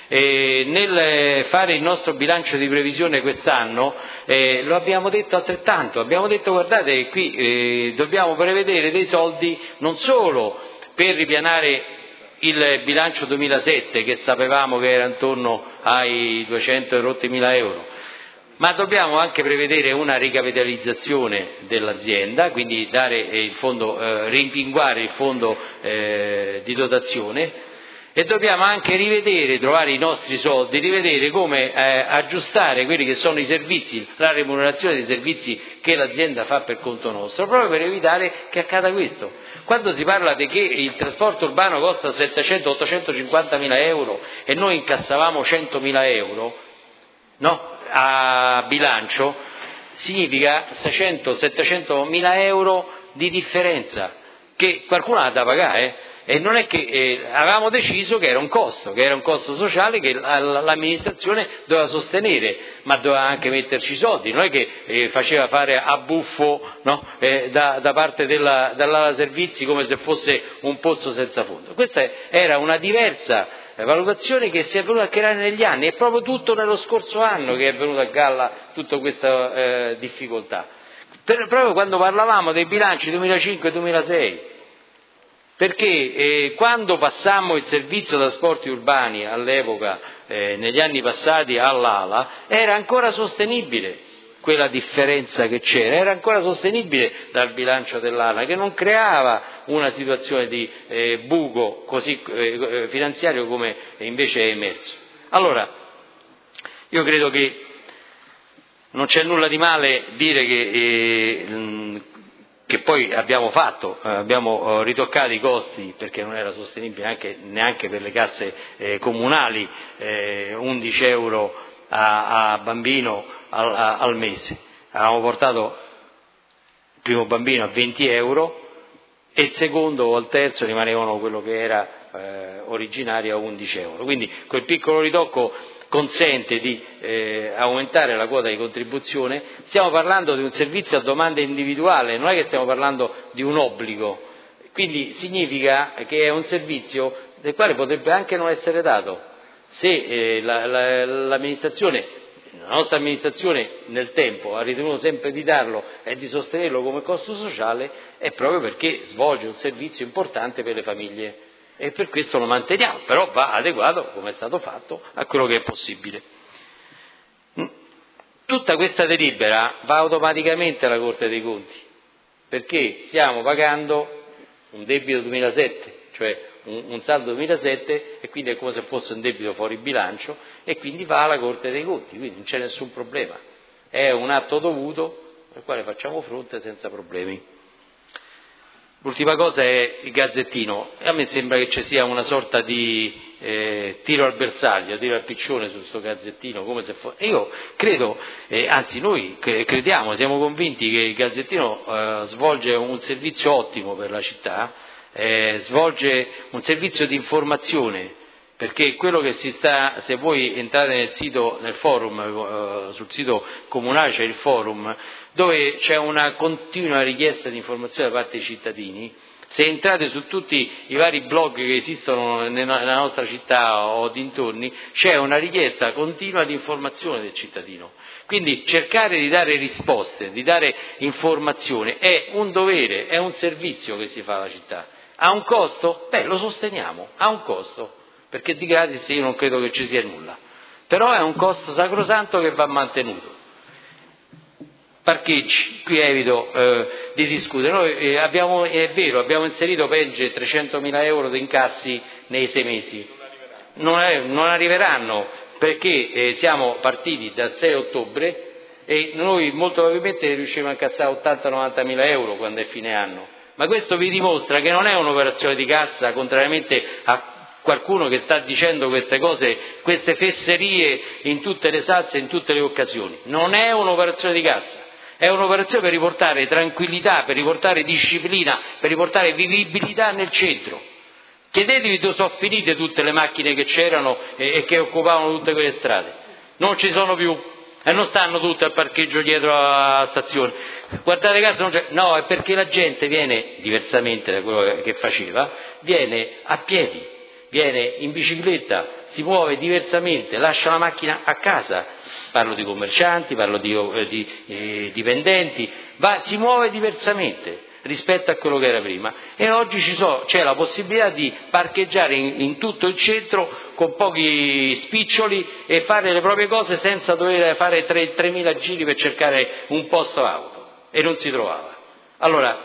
Nel fare il nostro bilancio di previsione quest'anno lo abbiamo detto altrettanto, abbiamo detto guardate qui dobbiamo prevedere dei soldi non solo per ripianare il bilancio 2007 che sapevamo che era intorno ai 200 e rotti mila euro, ma dobbiamo anche prevedere una ricapitalizzazione dell'azienda, quindi dare il fondo, rimpinguare il fondo di dotazione, e dobbiamo anche rivedere, trovare i nostri soldi, rivedere come aggiustare quelli che sono i servizi, la remunerazione dei servizi che l'azienda fa per conto nostro, proprio per evitare che accada questo. Quando si parla di che il trasporto urbano costa 700-850 mila euro e noi incassavamo 100 mila euro, no? A bilancio, significa 600-700 mila euro di differenza che qualcuno ha da pagare, e non è che avevamo deciso che era un costo sociale che l'amministrazione doveva sostenere, ma doveva anche metterci i soldi, non è che faceva fare a buffo, no? Da parte dall'ala servizi come se fosse un pozzo senza fondo. Questa era una diversa valutazione che si è venuta a creare negli anni, è proprio tutto nello scorso anno che è venuta a galla tutta questa difficoltà, proprio quando parlavamo dei bilanci 2005-2006, perché quando passammo il servizio trasporti urbani all'epoca, negli anni passati all'ALA, era ancora sostenibile quella differenza che c'era, era ancora sostenibile dal bilancio dell'ALA, che non creava una situazione di buco così finanziario come invece è emerso. Allora, io credo che non c'è nulla di male dire che poi abbiamo ritoccato i costi perché non era sostenibile neanche per le casse comunali, 11 euro a bambino al mese. Avevamo portato il primo bambino a 20 euro e il secondo o il terzo rimanevano quello che era originario a 11 euro. Quindi quel piccolo ritocco consente di aumentare la quota di contribuzione. Stiamo parlando di un servizio a domanda individuale, non è che stiamo parlando di un obbligo, quindi significa che è un servizio del quale potrebbe anche non essere dato. Se l'amministrazione, la nostra amministrazione nel tempo ha ritenuto sempre di darlo e di sostenerlo come costo sociale, è proprio perché svolge un servizio importante per le famiglie. E per questo lo manteniamo, però va adeguato, come è stato fatto, a quello che è possibile. Tutta questa delibera va automaticamente alla Corte dei Conti, perché stiamo pagando un debito 2007, cioè un saldo 2007, e quindi è come se fosse un debito fuori bilancio, e quindi va alla Corte dei Conti, quindi non c'è nessun problema. È un atto dovuto al quale facciamo fronte senza problemi. L'ultima cosa è il Gazzettino. A me sembra che ci sia una sorta di tiro al bersaglio, tiro al piccione su questo Gazzettino, come se fosse. Io credo, anzi noi crediamo, siamo convinti che il Gazzettino svolge un servizio ottimo per la città, svolge un servizio di informazione, perché quello che se voi entrate nel sito, nel forum, sul sito comunale c'è il forum, dove c'è una continua richiesta di informazione da parte dei cittadini. Se entrate su tutti i vari blog che esistono nella nostra città o dintorni, c'è una richiesta continua di informazione del cittadino. Quindi cercare di dare risposte, di dare informazione è un dovere, è un servizio che si fa alla città. Ha un costo? Lo sosteniamo, ha un costo, perché di gratis io non credo che ci sia nulla. Però è un costo sacrosanto che va mantenuto. Parcheggi, qui evito di discutere. Noi è vero, abbiamo inserito Pegge 300.000 euro di incassi nei 6 mesi. Non arriveranno perché siamo partiti dal 6 ottobre e noi molto probabilmente riusciremo a incassare 80-90.000 euro quando è fine anno. Ma questo vi dimostra che non è un'operazione di cassa, contrariamente a qualcuno che sta dicendo queste cose, queste fesserie in tutte le salse, in tutte le occasioni. Non è un'operazione di cassa. È un'operazione per riportare tranquillità, per riportare disciplina, per riportare vivibilità nel centro. Chiedetevi dove sono finite tutte le macchine che c'erano e che occupavano tutte quelle strade. Non ci sono più e non stanno tutte al parcheggio dietro alla stazione. Guardate caso non c'è. No, è perché la gente viene, diversamente da quello che faceva, viene a piedi. viene in bicicletta, si muove diversamente, lascia la macchina a casa, parlo di commercianti, parlo di dipendenti, si muove diversamente rispetto a quello che era prima, e oggi c'è la possibilità di parcheggiare in tutto il centro con pochi spiccioli e fare le proprie cose senza dover fare 3.000 giri per cercare un posto auto, e non si trovava. Allora,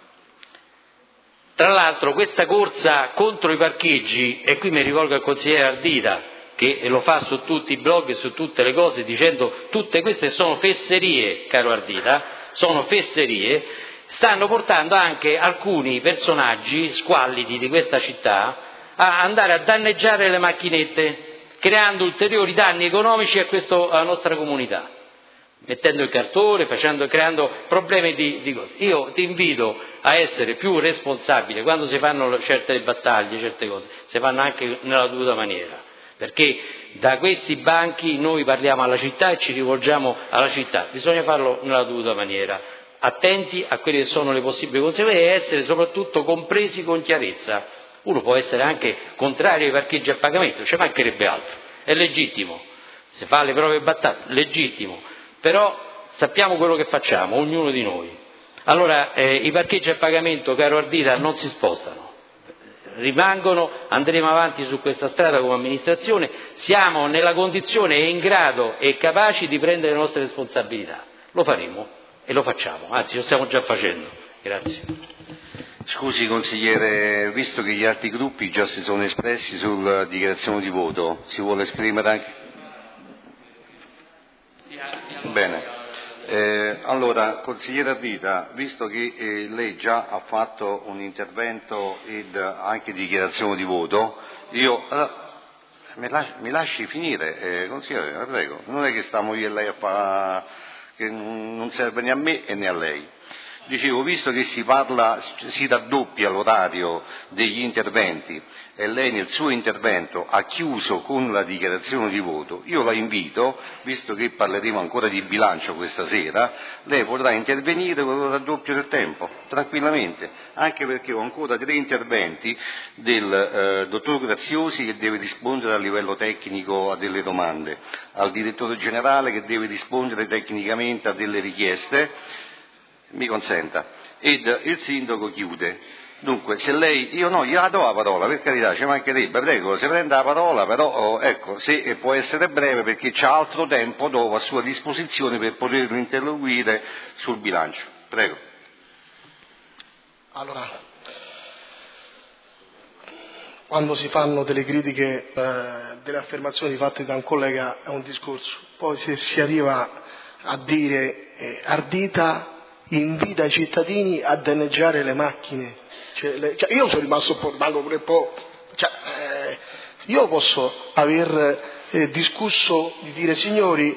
tra l'altro questa corsa contro i parcheggi, e qui mi rivolgo al consigliere Ardita, che lo fa su tutti i blog e su tutte le cose, dicendo tutte queste sono fesserie, caro Ardita, sono fesserie, stanno portando anche alcuni personaggi squallidi di questa città a andare a danneggiare le macchinette, creando ulteriori danni economici alla nostra comunità, mettendo il cartone, creando problemi di cose. Io ti invito a essere più responsabile quando si fanno certe battaglie, certe cose, si fanno anche nella dovuta maniera, perché da questi banchi noi parliamo alla città e ci rivolgiamo alla città, bisogna farlo nella dovuta maniera, attenti a quelle che sono le possibili conseguenze e essere soprattutto compresi con chiarezza. Uno può essere anche contrario ai parcheggi a pagamento, ci mancherebbe altro, è legittimo, se fa le proprie battaglie, legittimo, però sappiamo quello che facciamo, ognuno di noi. Allora i parcheggi a pagamento, caro Ardita, non si spostano, rimangono, andremo avanti su questa strada come amministrazione, siamo nella condizione e in grado e capaci di prendere le nostre responsabilità, lo faremo. E lo facciamo, anzi lo stiamo già facendo. Grazie. Scusi consigliere, visto che gli altri gruppi già si sono espressi sulla dichiarazione di voto, si vuole esprimere anche? Bene. Allora, consigliere Ardita, visto che lei già ha fatto un intervento ed anche dichiarazione di voto, mi lasci finire, consigliere, prego, non è che stiamo io e lei a fare, che non serve né a me né a lei. Dicevo, visto che si raddoppia l'orario degli interventi e lei nel suo intervento ha chiuso con la dichiarazione di voto, io la invito, visto che parleremo ancora di bilancio questa sera, lei potrà intervenire con il raddoppio del tempo, tranquillamente, anche perché ho ancora 3 interventi del dottor Graziosi che deve rispondere a livello tecnico a delle domande, al direttore generale che deve rispondere tecnicamente a delle richieste, mi consenta, ed il sindaco chiude. Dunque, se lei, io gliela do la parola, per carità, ci mancherebbe, prego, se prenda la parola, però, ecco, se può essere breve perché c'ha altro tempo dopo a sua disposizione per poter interloquire sul bilancio. Prego. Allora, quando si fanno delle critiche, delle affermazioni fatte da un collega è un discorso, poi se si arriva a dire Ardita invita i cittadini a danneggiare le macchine, io sono rimasto rimango pure un po', io posso aver discusso di dire signori,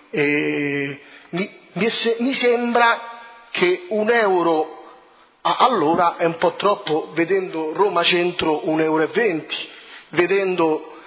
mi sembra che €1 all'ora è un po' troppo, vedendo Roma Centro €1,20, vedendo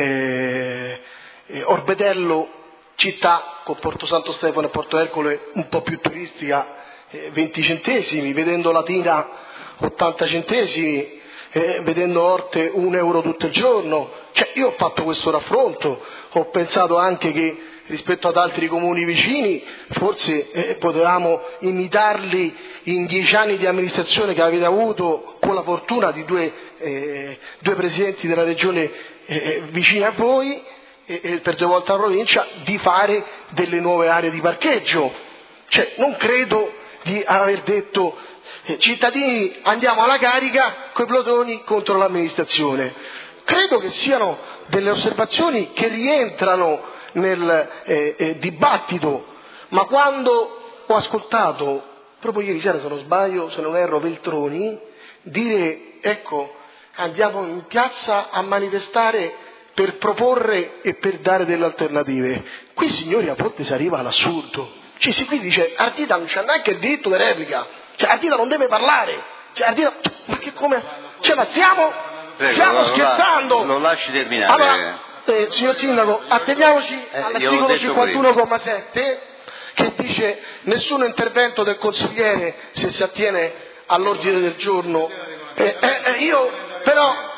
Orbetello città con Porto Santo Stefano e Porto Ercole un po' più turistica 20 centesimi, vedendo Latina 80 centesimi, vedendo Orte €1 tutto il giorno. Io ho fatto questo raffronto, ho pensato anche che rispetto ad altri comuni vicini forse potevamo imitarli in 10 anni di amministrazione che avete avuto, con la fortuna di due presidenti della regione vicini a voi e per 2 volte la provincia, di fare delle nuove aree di parcheggio. Non credo di aver detto cittadini andiamo alla carica coi plotoni contro l'amministrazione. Credo che siano delle osservazioni che rientrano nel dibattito, ma quando ho ascoltato proprio ieri sera, se non sbaglio, se non erro, Veltroni dire ecco andiamo in piazza a manifestare per proporre e per dare delle alternative, qui signori a volte si arriva all'assurdo. Qui dice Ardita non c'ha neanche il diritto di replica, Ardita non deve parlare, Ardita, ma che come, ma stiamo scherzando? Lo lasci terminare. Allora, signor Sindaco, atteniamoci all'articolo 51,7 che dice nessun intervento del consigliere se si attiene all'ordine del giorno. Io però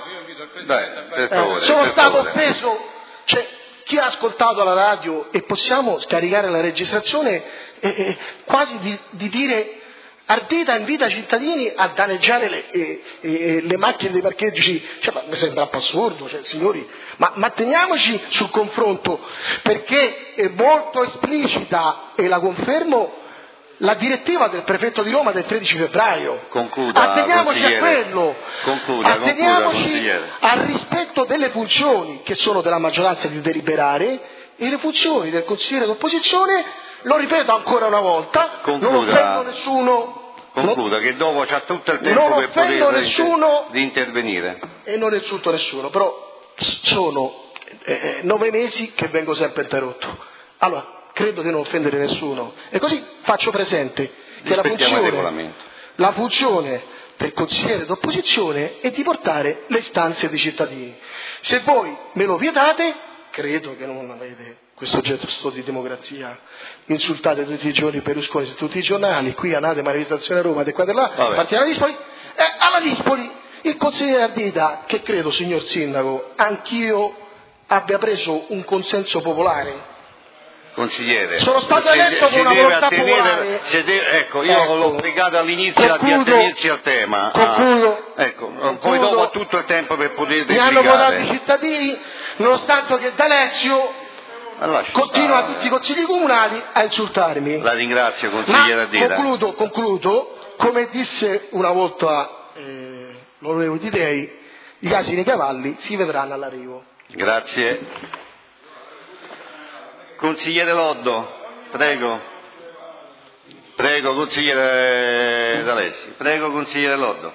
Dai, per favore, sono per stato favore. offeso, cioè chi ha ascoltato la radio, e possiamo scaricare la registrazione, quasi di dire Ardita invita i cittadini a danneggiare le macchine dei parcheggi, cioè, mi sembra un po' assurdo, cioè, signori, ma teniamoci sul confronto, perché è molto esplicita, e la confermo, la direttiva del prefetto di Roma del 13 febbraio. Concluda, atteniamoci a quello, atteniamoci consigliere. al rispetto delle funzioni che sono della maggioranza di deliberare, e le funzioni del consigliere d'opposizione, lo ripeto ancora una volta, non offendo nessuno. Concluda, che dopo c'ha tutto il tempo per poter di intervenire. E non insulto nessuno, però sono 9 mesi che vengo sempre interrotto. Allora, credo di non offendere nessuno. E così faccio presente che la funzione del consigliere d'opposizione è di portare le istanze dei cittadini. Se voi me lo vietate, credo che non avete questo gesto di democrazia, insultate tutti i giorni Berlusconi su tutti i giornali, qui andate manifestazione a Roma, di qua e di là, partire alla Dispoli, il consigliere Ardita, che credo, signor Sindaco, anch'io abbia preso un consenso popolare. Consigliere, sono stato eletto con una volontà popolare. Ecco, io l'ho pregato all'inizio di attenersi al tema. Poi dopo ha tutto il tempo per poter replicare. Mi hanno votato i cittadini, nonostante che D'Alessio continua a tutti i consigli comunali a insultarmi. La ringrazio, consigliere Ardita. Concludo, come disse una volta l'onorevole Di Dei, i casi nei cavalli si vedranno all'arrivo. Grazie. Consigliere Loddo, prego. Prego, consigliere D'Alessi. Prego, consigliere Loddo.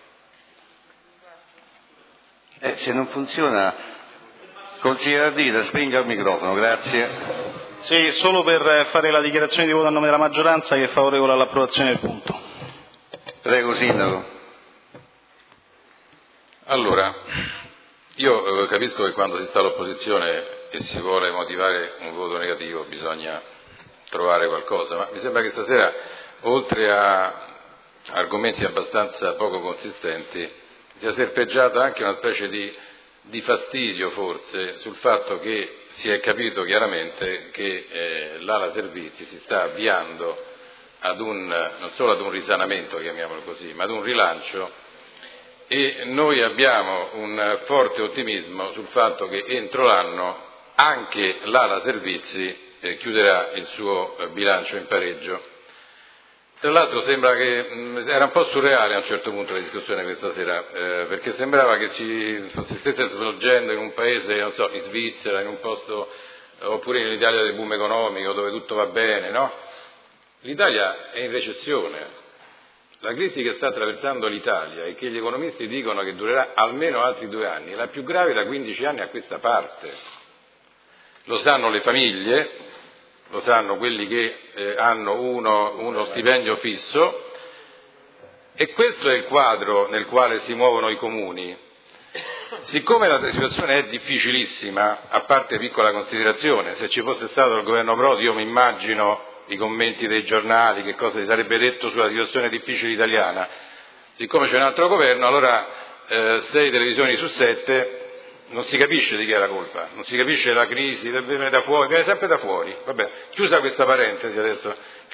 Se non funziona, consigliere Ardita, spinga il microfono, grazie. Sì, solo per fare la dichiarazione di voto a nome della maggioranza, che è favorevole all'approvazione del punto. Prego, Sindaco. Allora, io capisco che quando si sta all'opposizione e si vuole motivare un voto negativo bisogna trovare qualcosa, ma mi sembra che stasera, oltre a argomenti abbastanza poco consistenti, sia serpeggiata anche una specie di fastidio forse sul fatto che si è capito chiaramente che l'ala servizi si sta avviando non solo ad un risanamento, chiamiamolo così, ma ad un rilancio, e noi abbiamo un forte ottimismo sul fatto che entro l'anno anche l'ala servizi chiuderà il suo bilancio in pareggio. Tra l'altro sembra che era un po' surreale a un certo punto la discussione questa sera, perché sembrava che si stesse svolgendo in un paese, non so, in Svizzera, in un posto, oppure in Italia del boom economico, dove tutto va bene, no? L'Italia è in recessione. La crisi che sta attraversando l'Italia e che gli economisti dicono che durerà almeno altri 2 anni è la più grave da 15 anni a questa parte. Lo sanno le famiglie, lo sanno quelli che hanno uno stipendio fisso, e questo è il quadro nel quale si muovono i comuni. Siccome la situazione è difficilissima, a parte piccola considerazione, se ci fosse stato il governo Prodi io mi immagino i commenti dei giornali, che cosa si sarebbe detto sulla situazione difficile italiana. Siccome c'è un altro governo, allora 6 televisioni su 7 non si capisce di chi è la colpa, non si capisce la crisi, viene da fuori, viene sempre da fuori. Vabbè, chiusa questa parentesi adesso,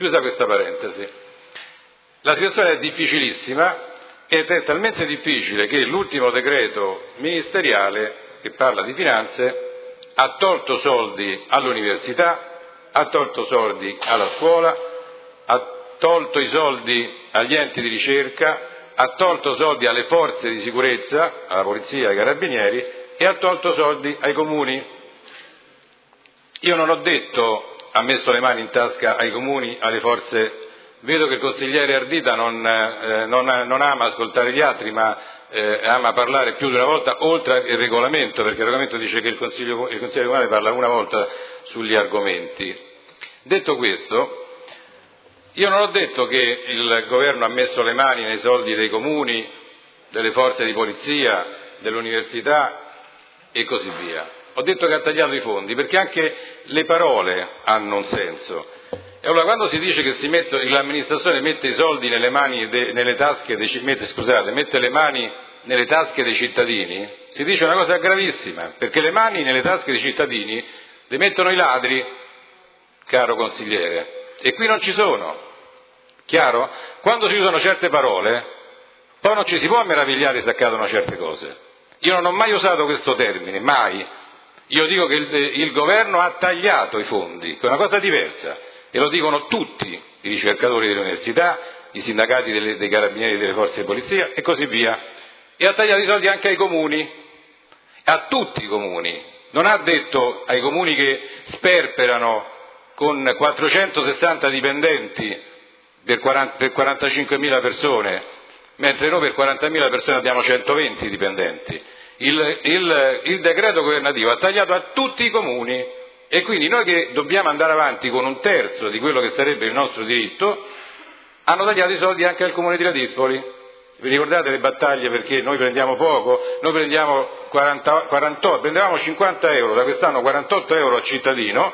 La situazione è difficilissima ed è talmente difficile che l'ultimo decreto ministeriale che parla di finanze ha tolto soldi all'università, ha tolto soldi alla scuola, ha tolto i soldi agli enti di ricerca, ha tolto soldi alle forze di sicurezza, alla polizia, ai carabinieri, e ha tolto soldi ai comuni. Io non ho detto ha messo le mani in tasca ai comuni, alle forze. Vedo che il consigliere Ardita non ama ascoltare gli altri, ma ama parlare più di una volta oltre il regolamento, perché il regolamento dice che il consigliere comunale parla una volta sugli argomenti. Detto questo, io non ho detto che il governo ha messo le mani nei soldi dei comuni, delle forze di polizia, dell'università e così via. Ho detto che ha tagliato i fondi, perché anche le parole hanno un senso. E allora quando si dice che l'amministrazione mette i soldi nelle mani, nelle tasche, mette le mani nelle tasche dei cittadini, si dice una cosa gravissima, perché le mani nelle tasche dei cittadini le mettono i ladri, caro consigliere, e qui non ci sono, chiaro? Quando si usano certe parole, poi non ci si può meravigliare se accadono certe cose. Io non ho mai usato questo termine, mai. Io dico che il governo ha tagliato i fondi, che è una cosa diversa, e lo dicono tutti i ricercatori delle università, i sindacati dei carabinieri, delle forze di polizia e così via, e ha tagliato i soldi anche ai comuni, a tutti i comuni. Non ha detto ai comuni che sperperano con 460 dipendenti per 45.000 persone, mentre noi per 40.000 persone abbiamo 120 dipendenti. Il decreto governativo ha tagliato a tutti i comuni e quindi noi che dobbiamo andare avanti con un terzo di quello che sarebbe il nostro diritto, hanno tagliato i soldi anche al comune di Ladispoli. Vi ricordate le battaglie perché noi prendiamo poco? Noi prendiamo 48, prendevamo 50 euro, da quest'anno 48 euro a cittadino,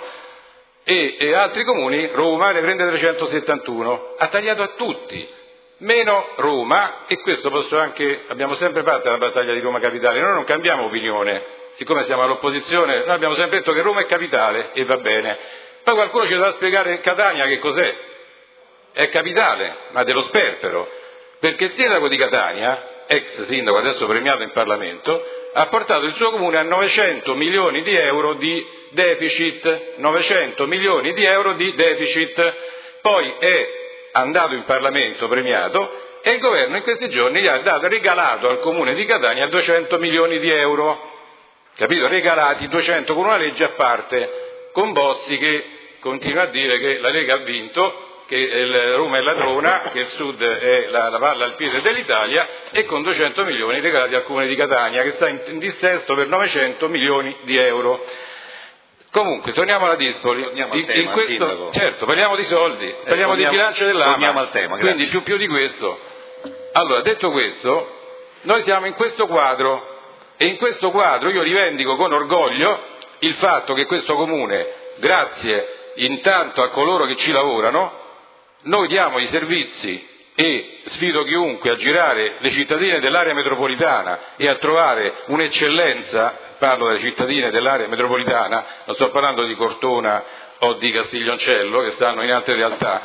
e altri comuni, Roma, ne prende 371. Ha tagliato a tutti, meno Roma, e questo abbiamo sempre fatto la battaglia di Roma Capitale, noi non cambiamo opinione, siccome siamo all'opposizione, noi abbiamo sempre detto che Roma è capitale e va bene. Poi qualcuno ci dovrà spiegare Catania che cos'è. È capitale, ma dello sperpero, perché il sindaco di Catania, ex sindaco adesso premiato in Parlamento, ha portato il suo comune a 900 milioni di euro di deficit, 900 milioni di euro di deficit, poi è andato in Parlamento premiato e il governo in questi giorni gli ha regalato al comune di Catania 200 milioni di euro, capito? Regalati 200 con una legge a parte, con Bossi che continua a dire che la Lega ha vinto, che Roma è ladrona, che il Sud è la palla al piede dell'Italia, e con 200 milioni regalati al comune di Catania che sta in dissesto per 900 milioni di euro. Comunque, torniamo alla Dispoli. Certo, parliamo di soldi, parliamo di bilancio dell'AMA, quindi più di questo. Allora, detto questo, noi siamo in questo quadro, e in questo quadro io rivendico con orgoglio il fatto che questo comune, grazie intanto a coloro che ci lavorano, noi diamo i servizi, e sfido chiunque a girare le cittadine dell'area metropolitana e a trovare un'eccellenza, parlo delle cittadine dell'area metropolitana, non sto parlando di Cortona o di Castiglioncello che stanno in altre realtà,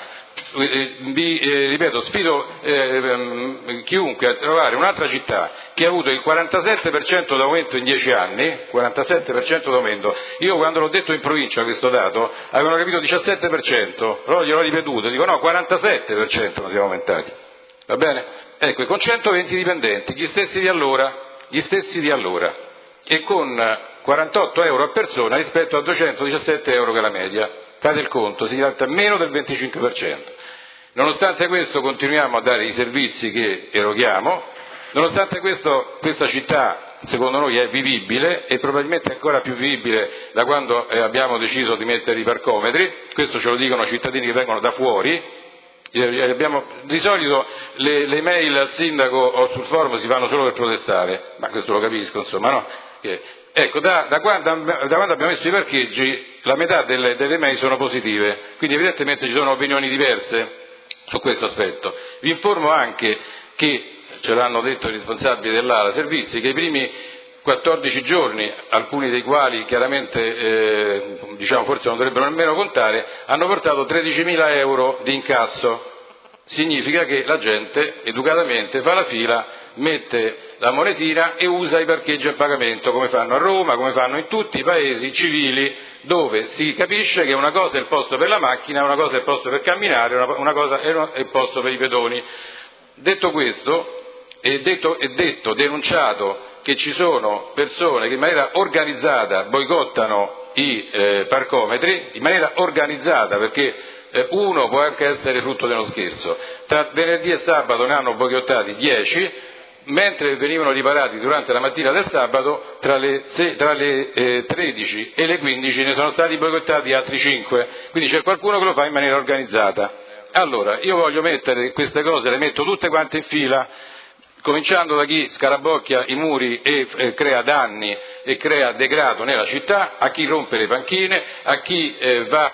ripeto, sfido chiunque a trovare un'altra città che ha avuto il 47% d'aumento in 10 anni, 47% d'aumento. Io quando l'ho detto in provincia questo dato avevano capito 17%, però gliel'ho ripetuto, dico no, 47% non siamo aumentati, va bene? Ecco, con 120 dipendenti, gli stessi di allora, e con 48 euro a persona rispetto a 217 euro che è la media. Fate il conto, si tratta meno del 25%. Nonostante questo continuiamo a dare i servizi che eroghiamo, nonostante questo questa città secondo noi è vivibile e probabilmente ancora più vivibile da quando abbiamo deciso di mettere i parcometri, questo ce lo dicono cittadini che vengono da fuori. Di solito le mail al sindaco o sul forum si fanno solo per protestare, ma questo lo capisco, insomma, no? Ecco, da quando abbiamo messo i parcheggi la metà delle mail sono positive, quindi evidentemente ci sono opinioni diverse su questo aspetto. Vi informo anche che, ce l'hanno detto i responsabili dell'ALA Servizi, che i primi 14 giorni, alcuni dei quali chiaramente forse non dovrebbero nemmeno contare, hanno portato 13.000 euro di incasso. Significa che la gente educatamente fa la fila, mette la monetina e usa i parcheggi a pagamento, come fanno a Roma, come fanno in tutti i paesi civili, dove si capisce che una cosa è il posto per la macchina, una cosa è il posto per camminare, una cosa è il posto per i pedoni. Detto questo, è denunciato che ci sono persone che in maniera organizzata boicottano i parcometri, in maniera organizzata, perché uno può anche essere frutto dello scherzo. Tra venerdì e sabato ne hanno boicottati 10, mentre venivano riparati durante la mattina del sabato tra le 13 e le 15 ne sono stati boicottati altri 5, quindi c'è qualcuno che lo fa in maniera organizzata. Allora, io voglio mettere queste cose, le metto tutte quante in fila, cominciando da chi scarabocchia i muri e crea danni e crea degrado nella città, a chi rompe le panchine, a chi va